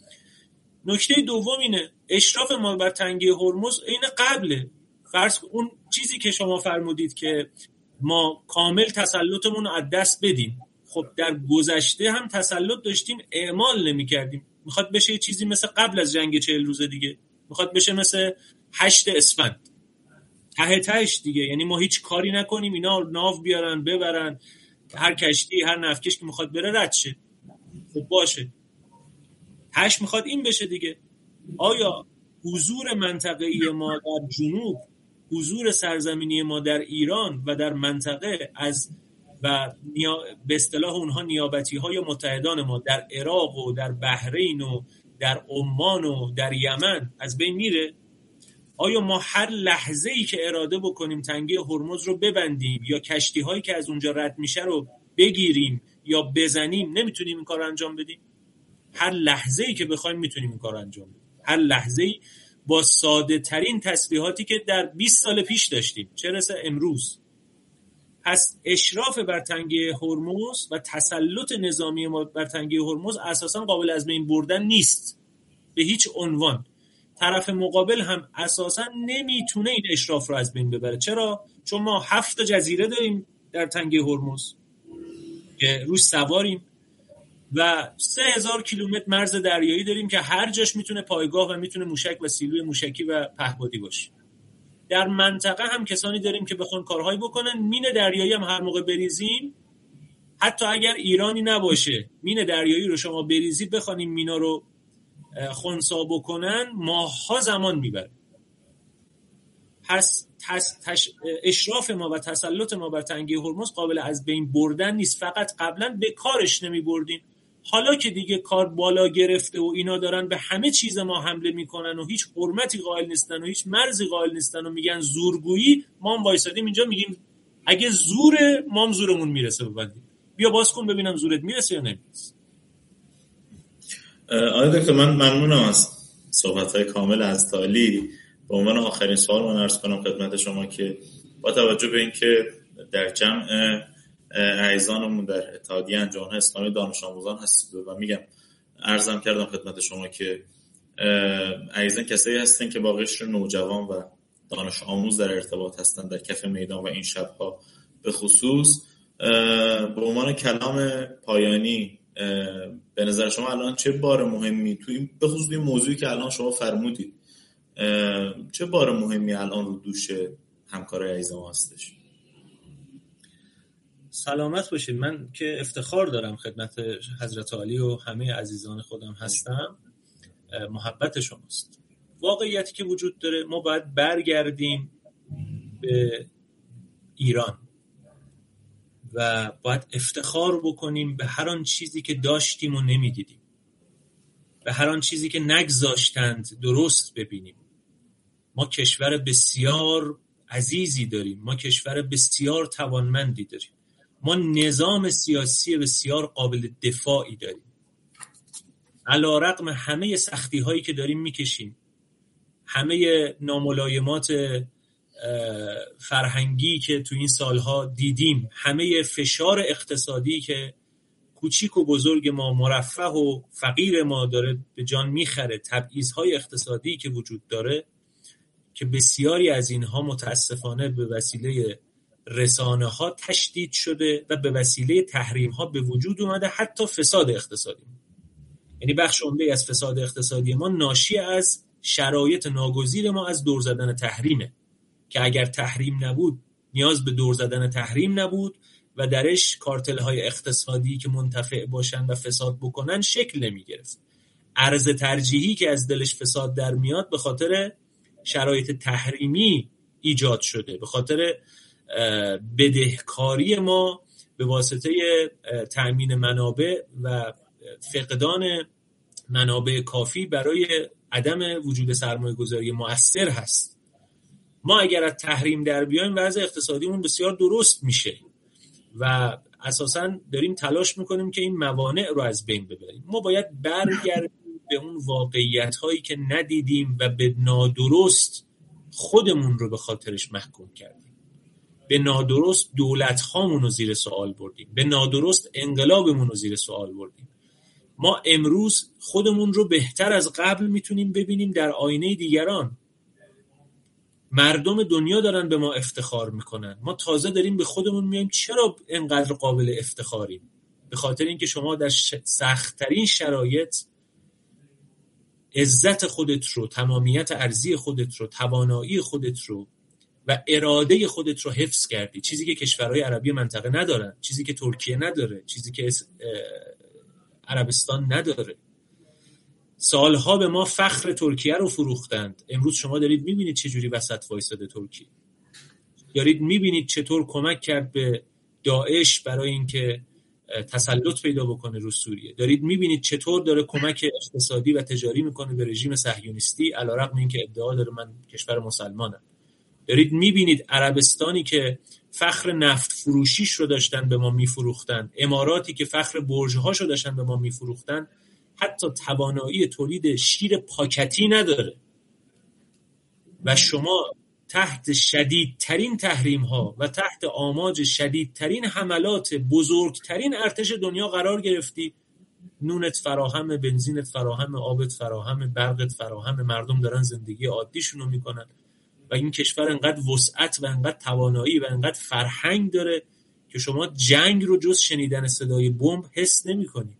نکته دوم اینه، اشراف ما بر تنگه هرمز این قبله. فرض اون چیزی که شما فرمودید که ما کامل تسلطمون رو از دست بدیم، خب در گذشته هم تسلط داشتیم، اعمال نمی کردیم. میخواد بشه چیزی مثل قبل از جنگ 40 روز دیگه، میخواد بشه مثل 8 اسفند. ته تهش دیگه، یعنی ما هیچ کاری نکنیم اینا ناو بیارن ببرن، هر کشتی هر نفتکش که میخواد بره رد شه، خب باشه، تهش میخواد این بشه دیگه. آیا حضور منطقه‌ای ما در جنوب، حضور سرزمینی ما در ایران و در منطقه از و به اصطلاح اونها نیابتی‌های متحدان ما در عراق و در بحرین و در عمان و در یمن از بین میره؟ آیا ما هر لحظه‌ای که اراده بکنیم تنگه هرمز رو ببندیم یا کشتی‌هایی که از اونجا رد میشه رو بگیریم یا بزنیم نمیتونیم این کار رو انجام بدیم؟ هر لحظه‌ای که بخوایم میتونیم این کار رو انجام بدیم، هر لحظه‌ای با ساده ترین تسبیحاتی که در 20 سال پیش داشتیم، چه رسه امروز. پس اشراف بر تنگه هرمز و تسلط نظامی ما بر تنگه هرمز اساساً قابل از بین بردن نیست به هیچ عنوان. طرف مقابل هم اساساً نمیتونه این اشراف رو از بین ببره. چرا؟ چون ما 7 جزیره داریم در تنگه هرمز که روش سواریم و 3000 کیلومتر مرز دریایی داریم که هر جاش میتونه پایگاه و میتونه موشک و سیلوی موشکی و پهپادی باشه. در منطقه هم کسانی داریم که بخوان کارهایی بکنن. مین دریایی هم هر موقع بریزیم، حتی اگر ایرانی نباشه، مین دریایی رو شما بریزید بخوانیم مینا رو خنثی بکنن ماه‌ها زمان میبره. پس اشراف ما و تسلط ما بر تنگه هرمز قابل از بین بردن نیست. فقط قبلا به کارش نمی بردیم، حالا که دیگه کار بالا گرفته و اینا دارن به همه چیز ما حمله میکنن و هیچ حرمتی قائل نیستن و هیچ مرزی قائل نیستن و میگن زورگویی، ما هم وایسادیم اینجا میگیم اگه زوره ما هم زورمون میرسه ببندیم. بیا باز کن ببینم زورت میرسه یا نمیرسه. آقای دکتر من ممنونم از صحبت‌های کامل از تالی. به عنوان آخرین سوال من عرض کنم خدمت شما که با توجه به اینکه در جمع اعضانمون در اتحادیه انجمن‌های اسلامی دانش آموزان هستید و میگم عرضم کردم خدمت شما که اعضان کسایی هستن که با قشر نوجوان و دانش آموز در ارتباط هستن در کف میدان و این شب‌ها به خصوص، به عنوان کلام پایانی به نظر شما الان چه بار مهمی تو این به خصوص این موضوعی که الان شما فرمودید چه بار مهمی الان رو دوش همکارای عزیزم هستش؟ سلامت باشید. من که افتخار دارم خدمت حضرت عالی و همه عزیزان خودم هستم. محبت شماست. واقعیتی که وجود داره ما باید برگردیم به ایران و باید افتخار بکنیم به هر آن چیزی که داشتیم و نمیدیدیم، به هر آن چیزی که نگذاشتند درست ببینیم. ما کشور بسیار عزیزی داریم، ما کشور بسیار توانمندی داریم، ما نظام سیاسی بسیار قابل دفاعی داریم. علی‌رغم همه سختی هایی که داریم میکشیم، همه ناملایمات فرهنگی که تو این سالها دیدیم، همه فشار اقتصادی که کوچیک و بزرگ ما، مرفه و فقیر ما داره به جان میخره، تبعیض‌های اقتصادی که وجود داره که بسیاری از اینها متاسفانه به وسیله رسانه ها تشدید شده و به وسیله تحریم ها به وجود اومده، حتی فساد اقتصادی. یعنی بخش عمده از فساد اقتصادی ما ناشی از شرایط ناگزیر ما از دور زدن تحریمه که اگر تحریم نبود نیاز به دور زدن تحریم نبود و درش کارتل های اقتصادی که منتفع باشن و فساد بکنن شکل نمی گرفت. ارز ترجیحی که از دلش فساد در میاد به خاطر شرایط تحریمی ایجاد شده، به خاطر بدهکاری ما به واسطه تأمین منابع و فقدان منابع کافی برای عدم وجود سرمایه گذاری مؤثر هست. ما اگر از تحریم در بیایم وضع اقتصادیمون بسیار درست میشه و اساساً داریم تلاش میکنیم که این موانع رو از بین ببریم. ما باید برگردیم به اون واقعیت هایی که ندیدیم و به نادرست خودمون رو به خاطرش محکوم کردیم، به نادرست دولت هامون رو زیر سوال بردیم، به نادرست انقلابمون رو زیر سوال بردیم. ما امروز خودمون رو بهتر از قبل میتونیم ببینیم در آینه دیگران. مردم دنیا دارن به ما افتخار میکنن، ما تازه داریم به خودمون میایم چرا اینقدر قابل افتخاریم؟ به خاطر اینکه شما در سخت‌ترین شرایط عزت خودت رو، تمامیت ارضی خودت رو، توانایی خودت رو و اراده خودت رو حفظ کردی، چیزی که کشورهای عربی منطقه ندارن، چیزی که ترکیه نداره، چیزی که عربستان نداره. سالها به ما فخر ترکیه رو فروختند. امروز شما دارید میبینید چجوری وسط وایساده ترکیه. دارید میبینید چطور کمک کرد به داعش برای اینکه تسلط پیدا بکنه رو سوریه. دارید میبینید چطور داره کمک اقتصادی و تجاری میکنه به رژیم صهیونیستی، علیرغم اینکه ادعا داره من کشور مسلمانم. دارید میبینید عربستانی که فخر نفت فروشیش رو داشتن به ما میفروختن، اماراتی که فخر برج‌هاش رو داشتن به ما میفروختن، حتی توانایی تولید شیر پاکتی نداره. و شما تحت شدیدترین تحریم ها و تحت آماج شدیدترین حملات بزرگترین ارتش دنیا قرار گرفتی. نونت فراهم، بنزینت فراهم، آبت فراهم، برقت فراهم، مردم دارن زندگی عادیشونو میکنن و این کشور انقدر وسعت و انقدر توانایی و انقدر فرهنگ داره که شما جنگ رو جز شنیدن صدای بمب حس نمی‌کنی.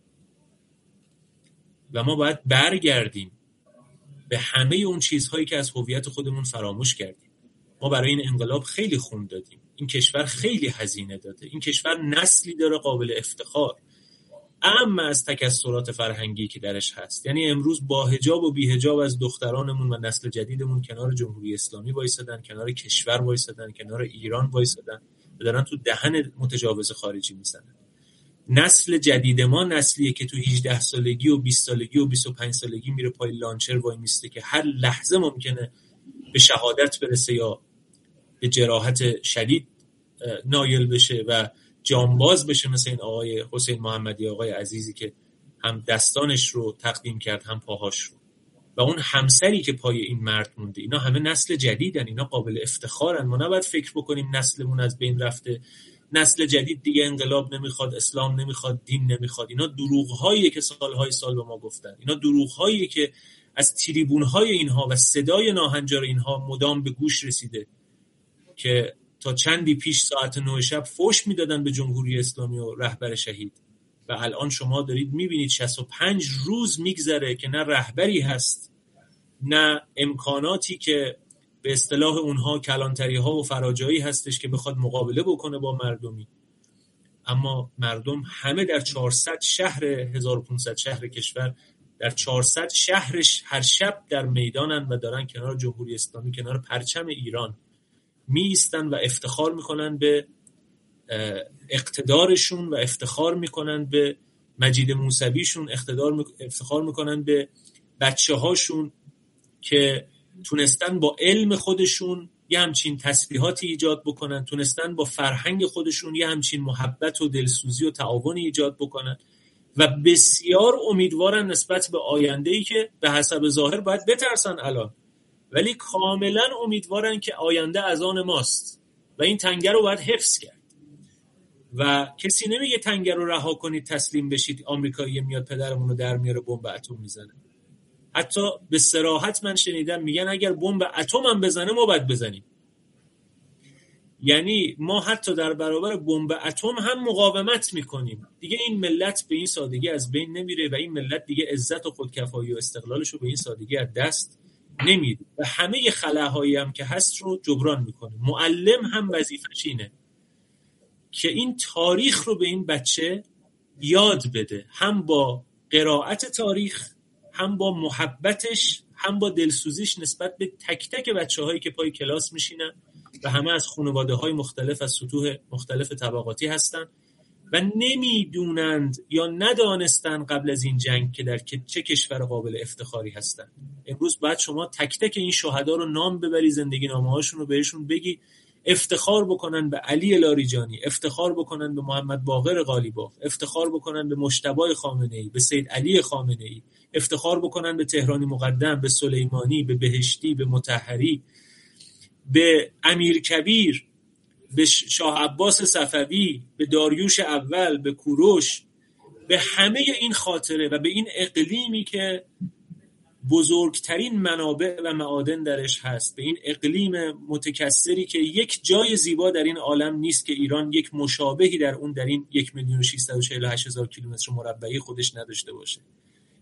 و ما باید برگردیم به همه اون چیزهایی که از هویت خودمون فراموش کردیم. ما برای این انقلاب خیلی خون دادیم. این کشور خیلی هزینه داده. این کشور نسلی داره قابل افتخار، اما از تکثرات فرهنگی که درش هست. یعنی امروز با حجاب و بی حجاب از دخترانمون و نسل جدیدمون کنار جمهوری اسلامی وایسادن، کنار کشور وایسادن، کنار ایران وایسادن و دارن تو دهن متجاوز خارجی میزنن. نسل جدید ما نسلیه که تو 18 سالگی و 20 سالگی و 25 سالگی میره پای لانچر وای میسته که هر لحظه ممکنه به شهادت برسه یا به جراحت شدید نایل بشه و جانباز بشه، مثل این آقای حسین محمدی، آقای عزیزی که هم دستانش رو تقدیم کرد هم پاهاش رو، و اون همسری که پای این مرد مونده. اینا همه نسل جدیدن، اینا قابل افتخارن. ما نباید فکر بکنیم نسلمون از بین رفته، نسل جدید دیگه انقلاب نمیخواد، اسلام نمیخواد، دین نمیخواد. اینا دروغ‌هاییه که سالهای سال به ما گفتن. اینا دروغ‌هاییه که از تریبون‌های اینها و صدای ناهنجار اینها مدام به گوش رسیده که تا چندی پیش ساعت 9 شب فوش میدادن به جمهوری اسلامی و رهبر شهید، و الان شما دارید میبینید 65 روز میگذره که نه رهبری هست، نه امکاناتی که به اصطلاح اونها کلانتری ها و فراجایی هستش که بخواد مقابله بکنه با مردمی. اما مردم همه در 400 شهر 1500 شهر کشور، در 400 شهرش هر شب در میدانن و دارن کنار جمهوری اسلامی، کنار پرچم ایران می ایستن و افتخار میکنن به اقتدارشون و افتخار میکنن به مجید موسویشون، افتخار میکنن به بچه هاشون که تونستن با علم خودشون یه همچین تسبیحاتی ایجاد بکنن، تونستن با فرهنگ خودشون یه همچین محبت و دلسوزی و تعاونی ایجاد بکنن و بسیار امیدوارن نسبت به آینده‌ای که به حسب ظاهر باید بترسن الان، ولی کاملا امیدوارن که آینده از آن ماست و این تنگه رو باید حفظ کرد. و کسی نمیگه تنگه رو رها کنید تسلیم بشید، آمریکایی میاد پدرمون رو در میاره بمب اتم میزنه. حتی به صراحت من شنیدم میگن اگر بمب اتم هم بزنه ما باید بزنیم. یعنی ما حتی در برابر بمب اتم هم مقاومت میکنیم. دیگه این ملت به این سادگی از بین نمیره و این ملت دیگه عزت و خودکفایی و استقلالش رو به این سادگی از دست نمیده و همه خلاهایی هم که هست رو جبران میکنه. معلم هم وظیفه‌ش اینه که این تاریخ رو به این بچه یاد بده، هم با قرائت تاریخ، هم با محبتش، هم با دلسوزیش نسبت به تک تک بچه‌هایی که پای کلاس میشینن و همه از خانواده‌های مختلف، از سطوح مختلف طبقاتی هستن و نمیدونند یا ندانستن قبل از این جنگ که در چه کشور قابل افتخاری هستن. امروز باید شما تک تک این شهدا رو نام ببری، زندگی نامه‌هاشون رو بهشون بگی، افتخار بکنن به علی لاریجانی، افتخار بکنن به محمد باقر قالیباف، افتخار بکنن به مجتبی خامنه‌ای، به سید علی خامنه‌ای، افتخار بکنن به تهرانی مقدم، به سلیمانی، به بهشتی، به مطهری، به امیرکبیر، به شاه عباس صفوی، به داریوش اول، به کوروش، به همه این خاطره و به این اقلیمی که بزرگترین منابع و معادن درش هست، به این اقلیم متکثری که یک جای زیبا در این عالم نیست که ایران یک مشابهی در اون در این 1,648,000 کیلومتر مربعی خودش نداشته باشه.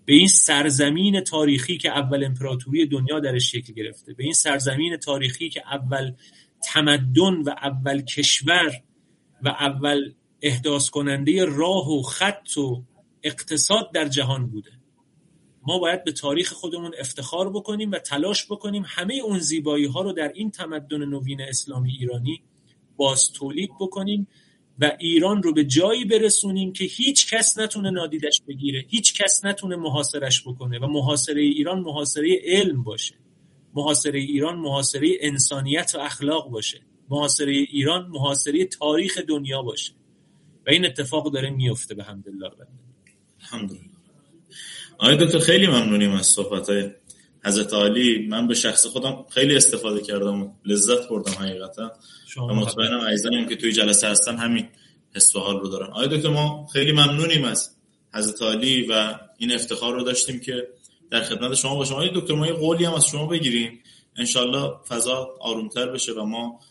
به این سرزمین تاریخی که اول امپراتوری دنیا درش شکل گرفته، به این سرزمین تاریخی که اول تمدن و اول کشور و اول احداث کننده راه و خط و اقتصاد در جهان بوده. ما باید به تاریخ خودمون افتخار بکنیم و تلاش بکنیم همه اون زیبایی ها رو در این تمدن نوین اسلامی ایرانی باز تولید بکنیم و ایران رو به جایی برسونیم که هیچ کس نتونه نادیدش بگیره، هیچ کس نتونه محاصرش بکنه و محاصره ایران محاصره علم باشه، محاصره ایران محاصره انسانیت و اخلاق باشه، محاصره ایران محاصره تاریخ دنیا باشه و این اتفاق داره میفته به حمدالله. الحمدلله. آقای دکتر خیلی ممنونیم از صحبت‌های حضرت عالی. من به شخص خودم خیلی استفاده کردم و لذت بردم حقیقتا و مطمئنم عزیزانم که توی جلسه هستن همین حس و حال رو دارن. آقای دکتر ما خیلی ممنونیم از حضرت عالی و این افتخار رو داشتیم که در خدمت شما باشیم. آقای دکتر ما یه قولی هم از شما بگیریم انشالله فضا آرومتر بشه و ما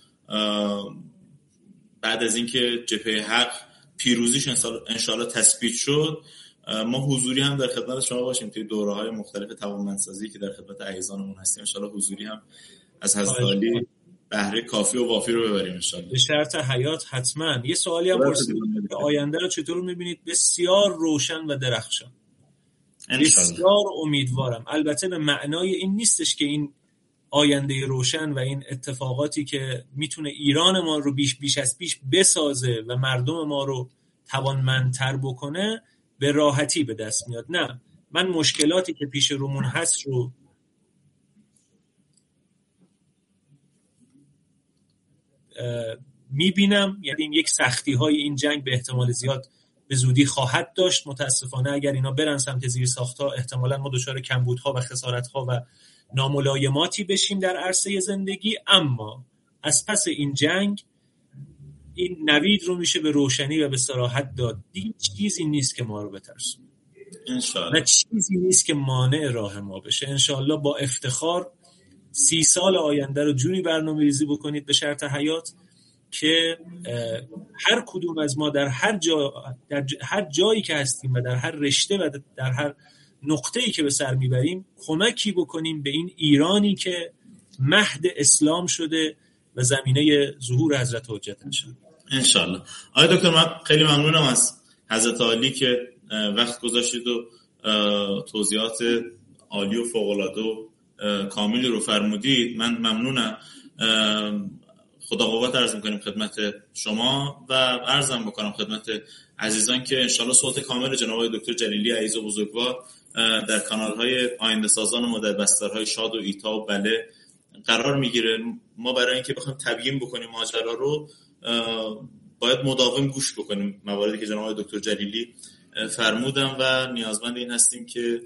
بعد از اینکه جبهه حق پیروزیش انشالله تثبیت شد ما حضوری هم در خدمت شما باشیم توی دوره‌های مختلف توانمندسازی که در خدمت عزیزانمون هستیم. انشالله حضوری هم از حضرت عالی بهره کافی و وافی رو ببریم انشالله. به شرط حیات حتما. یه سوالی هم پرسیدید که آینده رو چطور می‌بینید؟ بسیار روشن و درخشان. بسیار امیدوارم. البته به معنای این نیستش که این آینده روشن و این اتفاقاتی که میتونه ایران ما رو بیش از پیش بسازه و مردم ما رو توانمندتر بکنه به راحتی به دست میاد. نه، من مشکلاتی که پیش رومون هست رو میبینم، یعنی یک سختی های این جنگ به احتمال زیاد به زودی خواهد داشت. متاسفانه اگر اینا برن سمت زیر ساخت‌ها احتمالاً ما دچار کمبودها و خسارت‌ها و ناملایماتی بشیم در عرصه زندگی، اما از پس این جنگ این نوید رو میشه به روشنی و به صراحت داد. دیگه چیزی نیست که ما رو بترسونه انشالله، نه چیزی نیست که مانع راه ما بشه. انشالله با افتخار 30 سال آینده رو جوری برنامه‌ریزی بکنید به شرط حیات که هر کدوم از ما در هر جایی که هستیم و در هر رشته و در هر نقطه‌ای که به سر میبریم کمکی بکنیم به این ایرانی که مهد اسلام شده و زمینه ظهور حضرت حجت انشالله. آقای دکتر من خیلی ممنونم از حضرت عالی که وقت گذاشتید و توضیحات عالی و فوق‌العاده و کاملی رو فرمودید. من ممنونم. خدا قوت عرض می‌کنیم خدمت شما و عرضم بکنم خدمت عزیزان که انشالله صوت کامل جناب آقای دکتر جلیلی عزیز و بزرگوار در کانال‌های آینده سازان و در بسترهای شاد و ایتا و بله قرار میگیره. ما برای اینکه بخوایم تبیین بکنیم ماجرا رو باید مداوم گوش بکنیم مواردی که جناب آقای دکتر جلیلی فرمودن و نیازمند این هستیم که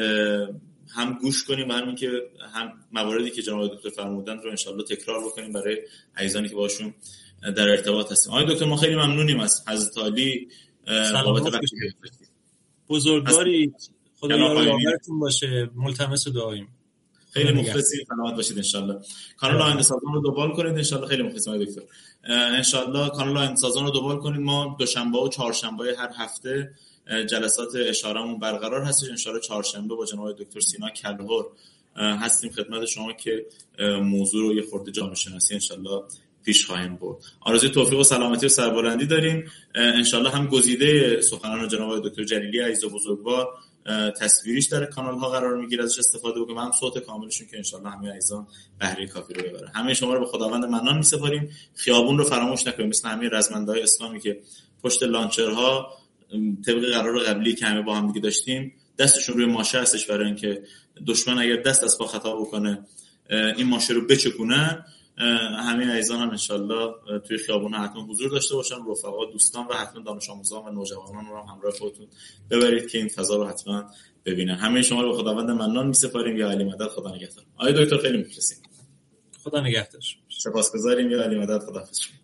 هم گوش کنیم و همین که هم مواردی که جناب دکتر فرمودن رو انشالله تکرار بکنیم برای عزیزانی که باشون در ارتباط هستیم. آقای دکتر ما خیلی ممنونیم از حضرت عالی بابت وقتی که بزرگواری. خدا یارتون باشه. ملتمس و دعاییم. خیلی مخلصی. سلامت باشید انشالله. کانال آینده سازان رو دنبال کنید انشالله. خیلی مخلصیم آقای دکتر. انشالله کانال آینده سازان رو دنبال کنید. ما دوشنبه و چهارشنبه هر هفته جلسات اشارهمون برقرار هستش. انشالله چهارشنبه با جناب دکتر سینا کلهر هستیم خدمت شما که موضوع رو یه خورده جامعه شناسی انشالله پیش خواهیم برد. آرزوی توفیق و سلامتی و سربلندی داریم. انشالله هم گزیده سخنان جناب دکتر جلیلی عزیز و بزرگوار تصویریش در کانال ها قرار میگیره، ازش استفاده بکنیم، هم صوت کاملشون که انشالله همه عزیزان بهره کافی رو ببرن. همه شما رو به خداوند منان میسپاریم. خیابون رو فراموش نکنیم، مثل همه رزمنده‌های اسلامی که پشت لانچرها طبق قرار قبلی که همه با هم دیگه داشتیم دستشون روی ماشه هستش برای اینکه دشمن اگر دست از پا خطا بکنه این ماشه رو بچکونن. همه عزیزان هم انشالله توی خیابون حتما حضور داشته باشن، رفقا، دوستان و حتما دانش آموزان و نوجوانان رو هم همراه خودتون ببرید که این فضا رو حتما ببینن. همه شما رو به خداوند منان میسپاریم. یا علی مدد. خدا نگهدار. آقای دکتر خیلی مخلصیم. خدا نگهدار. سپاسگزاریم. یا علی مدد. خداحافظ.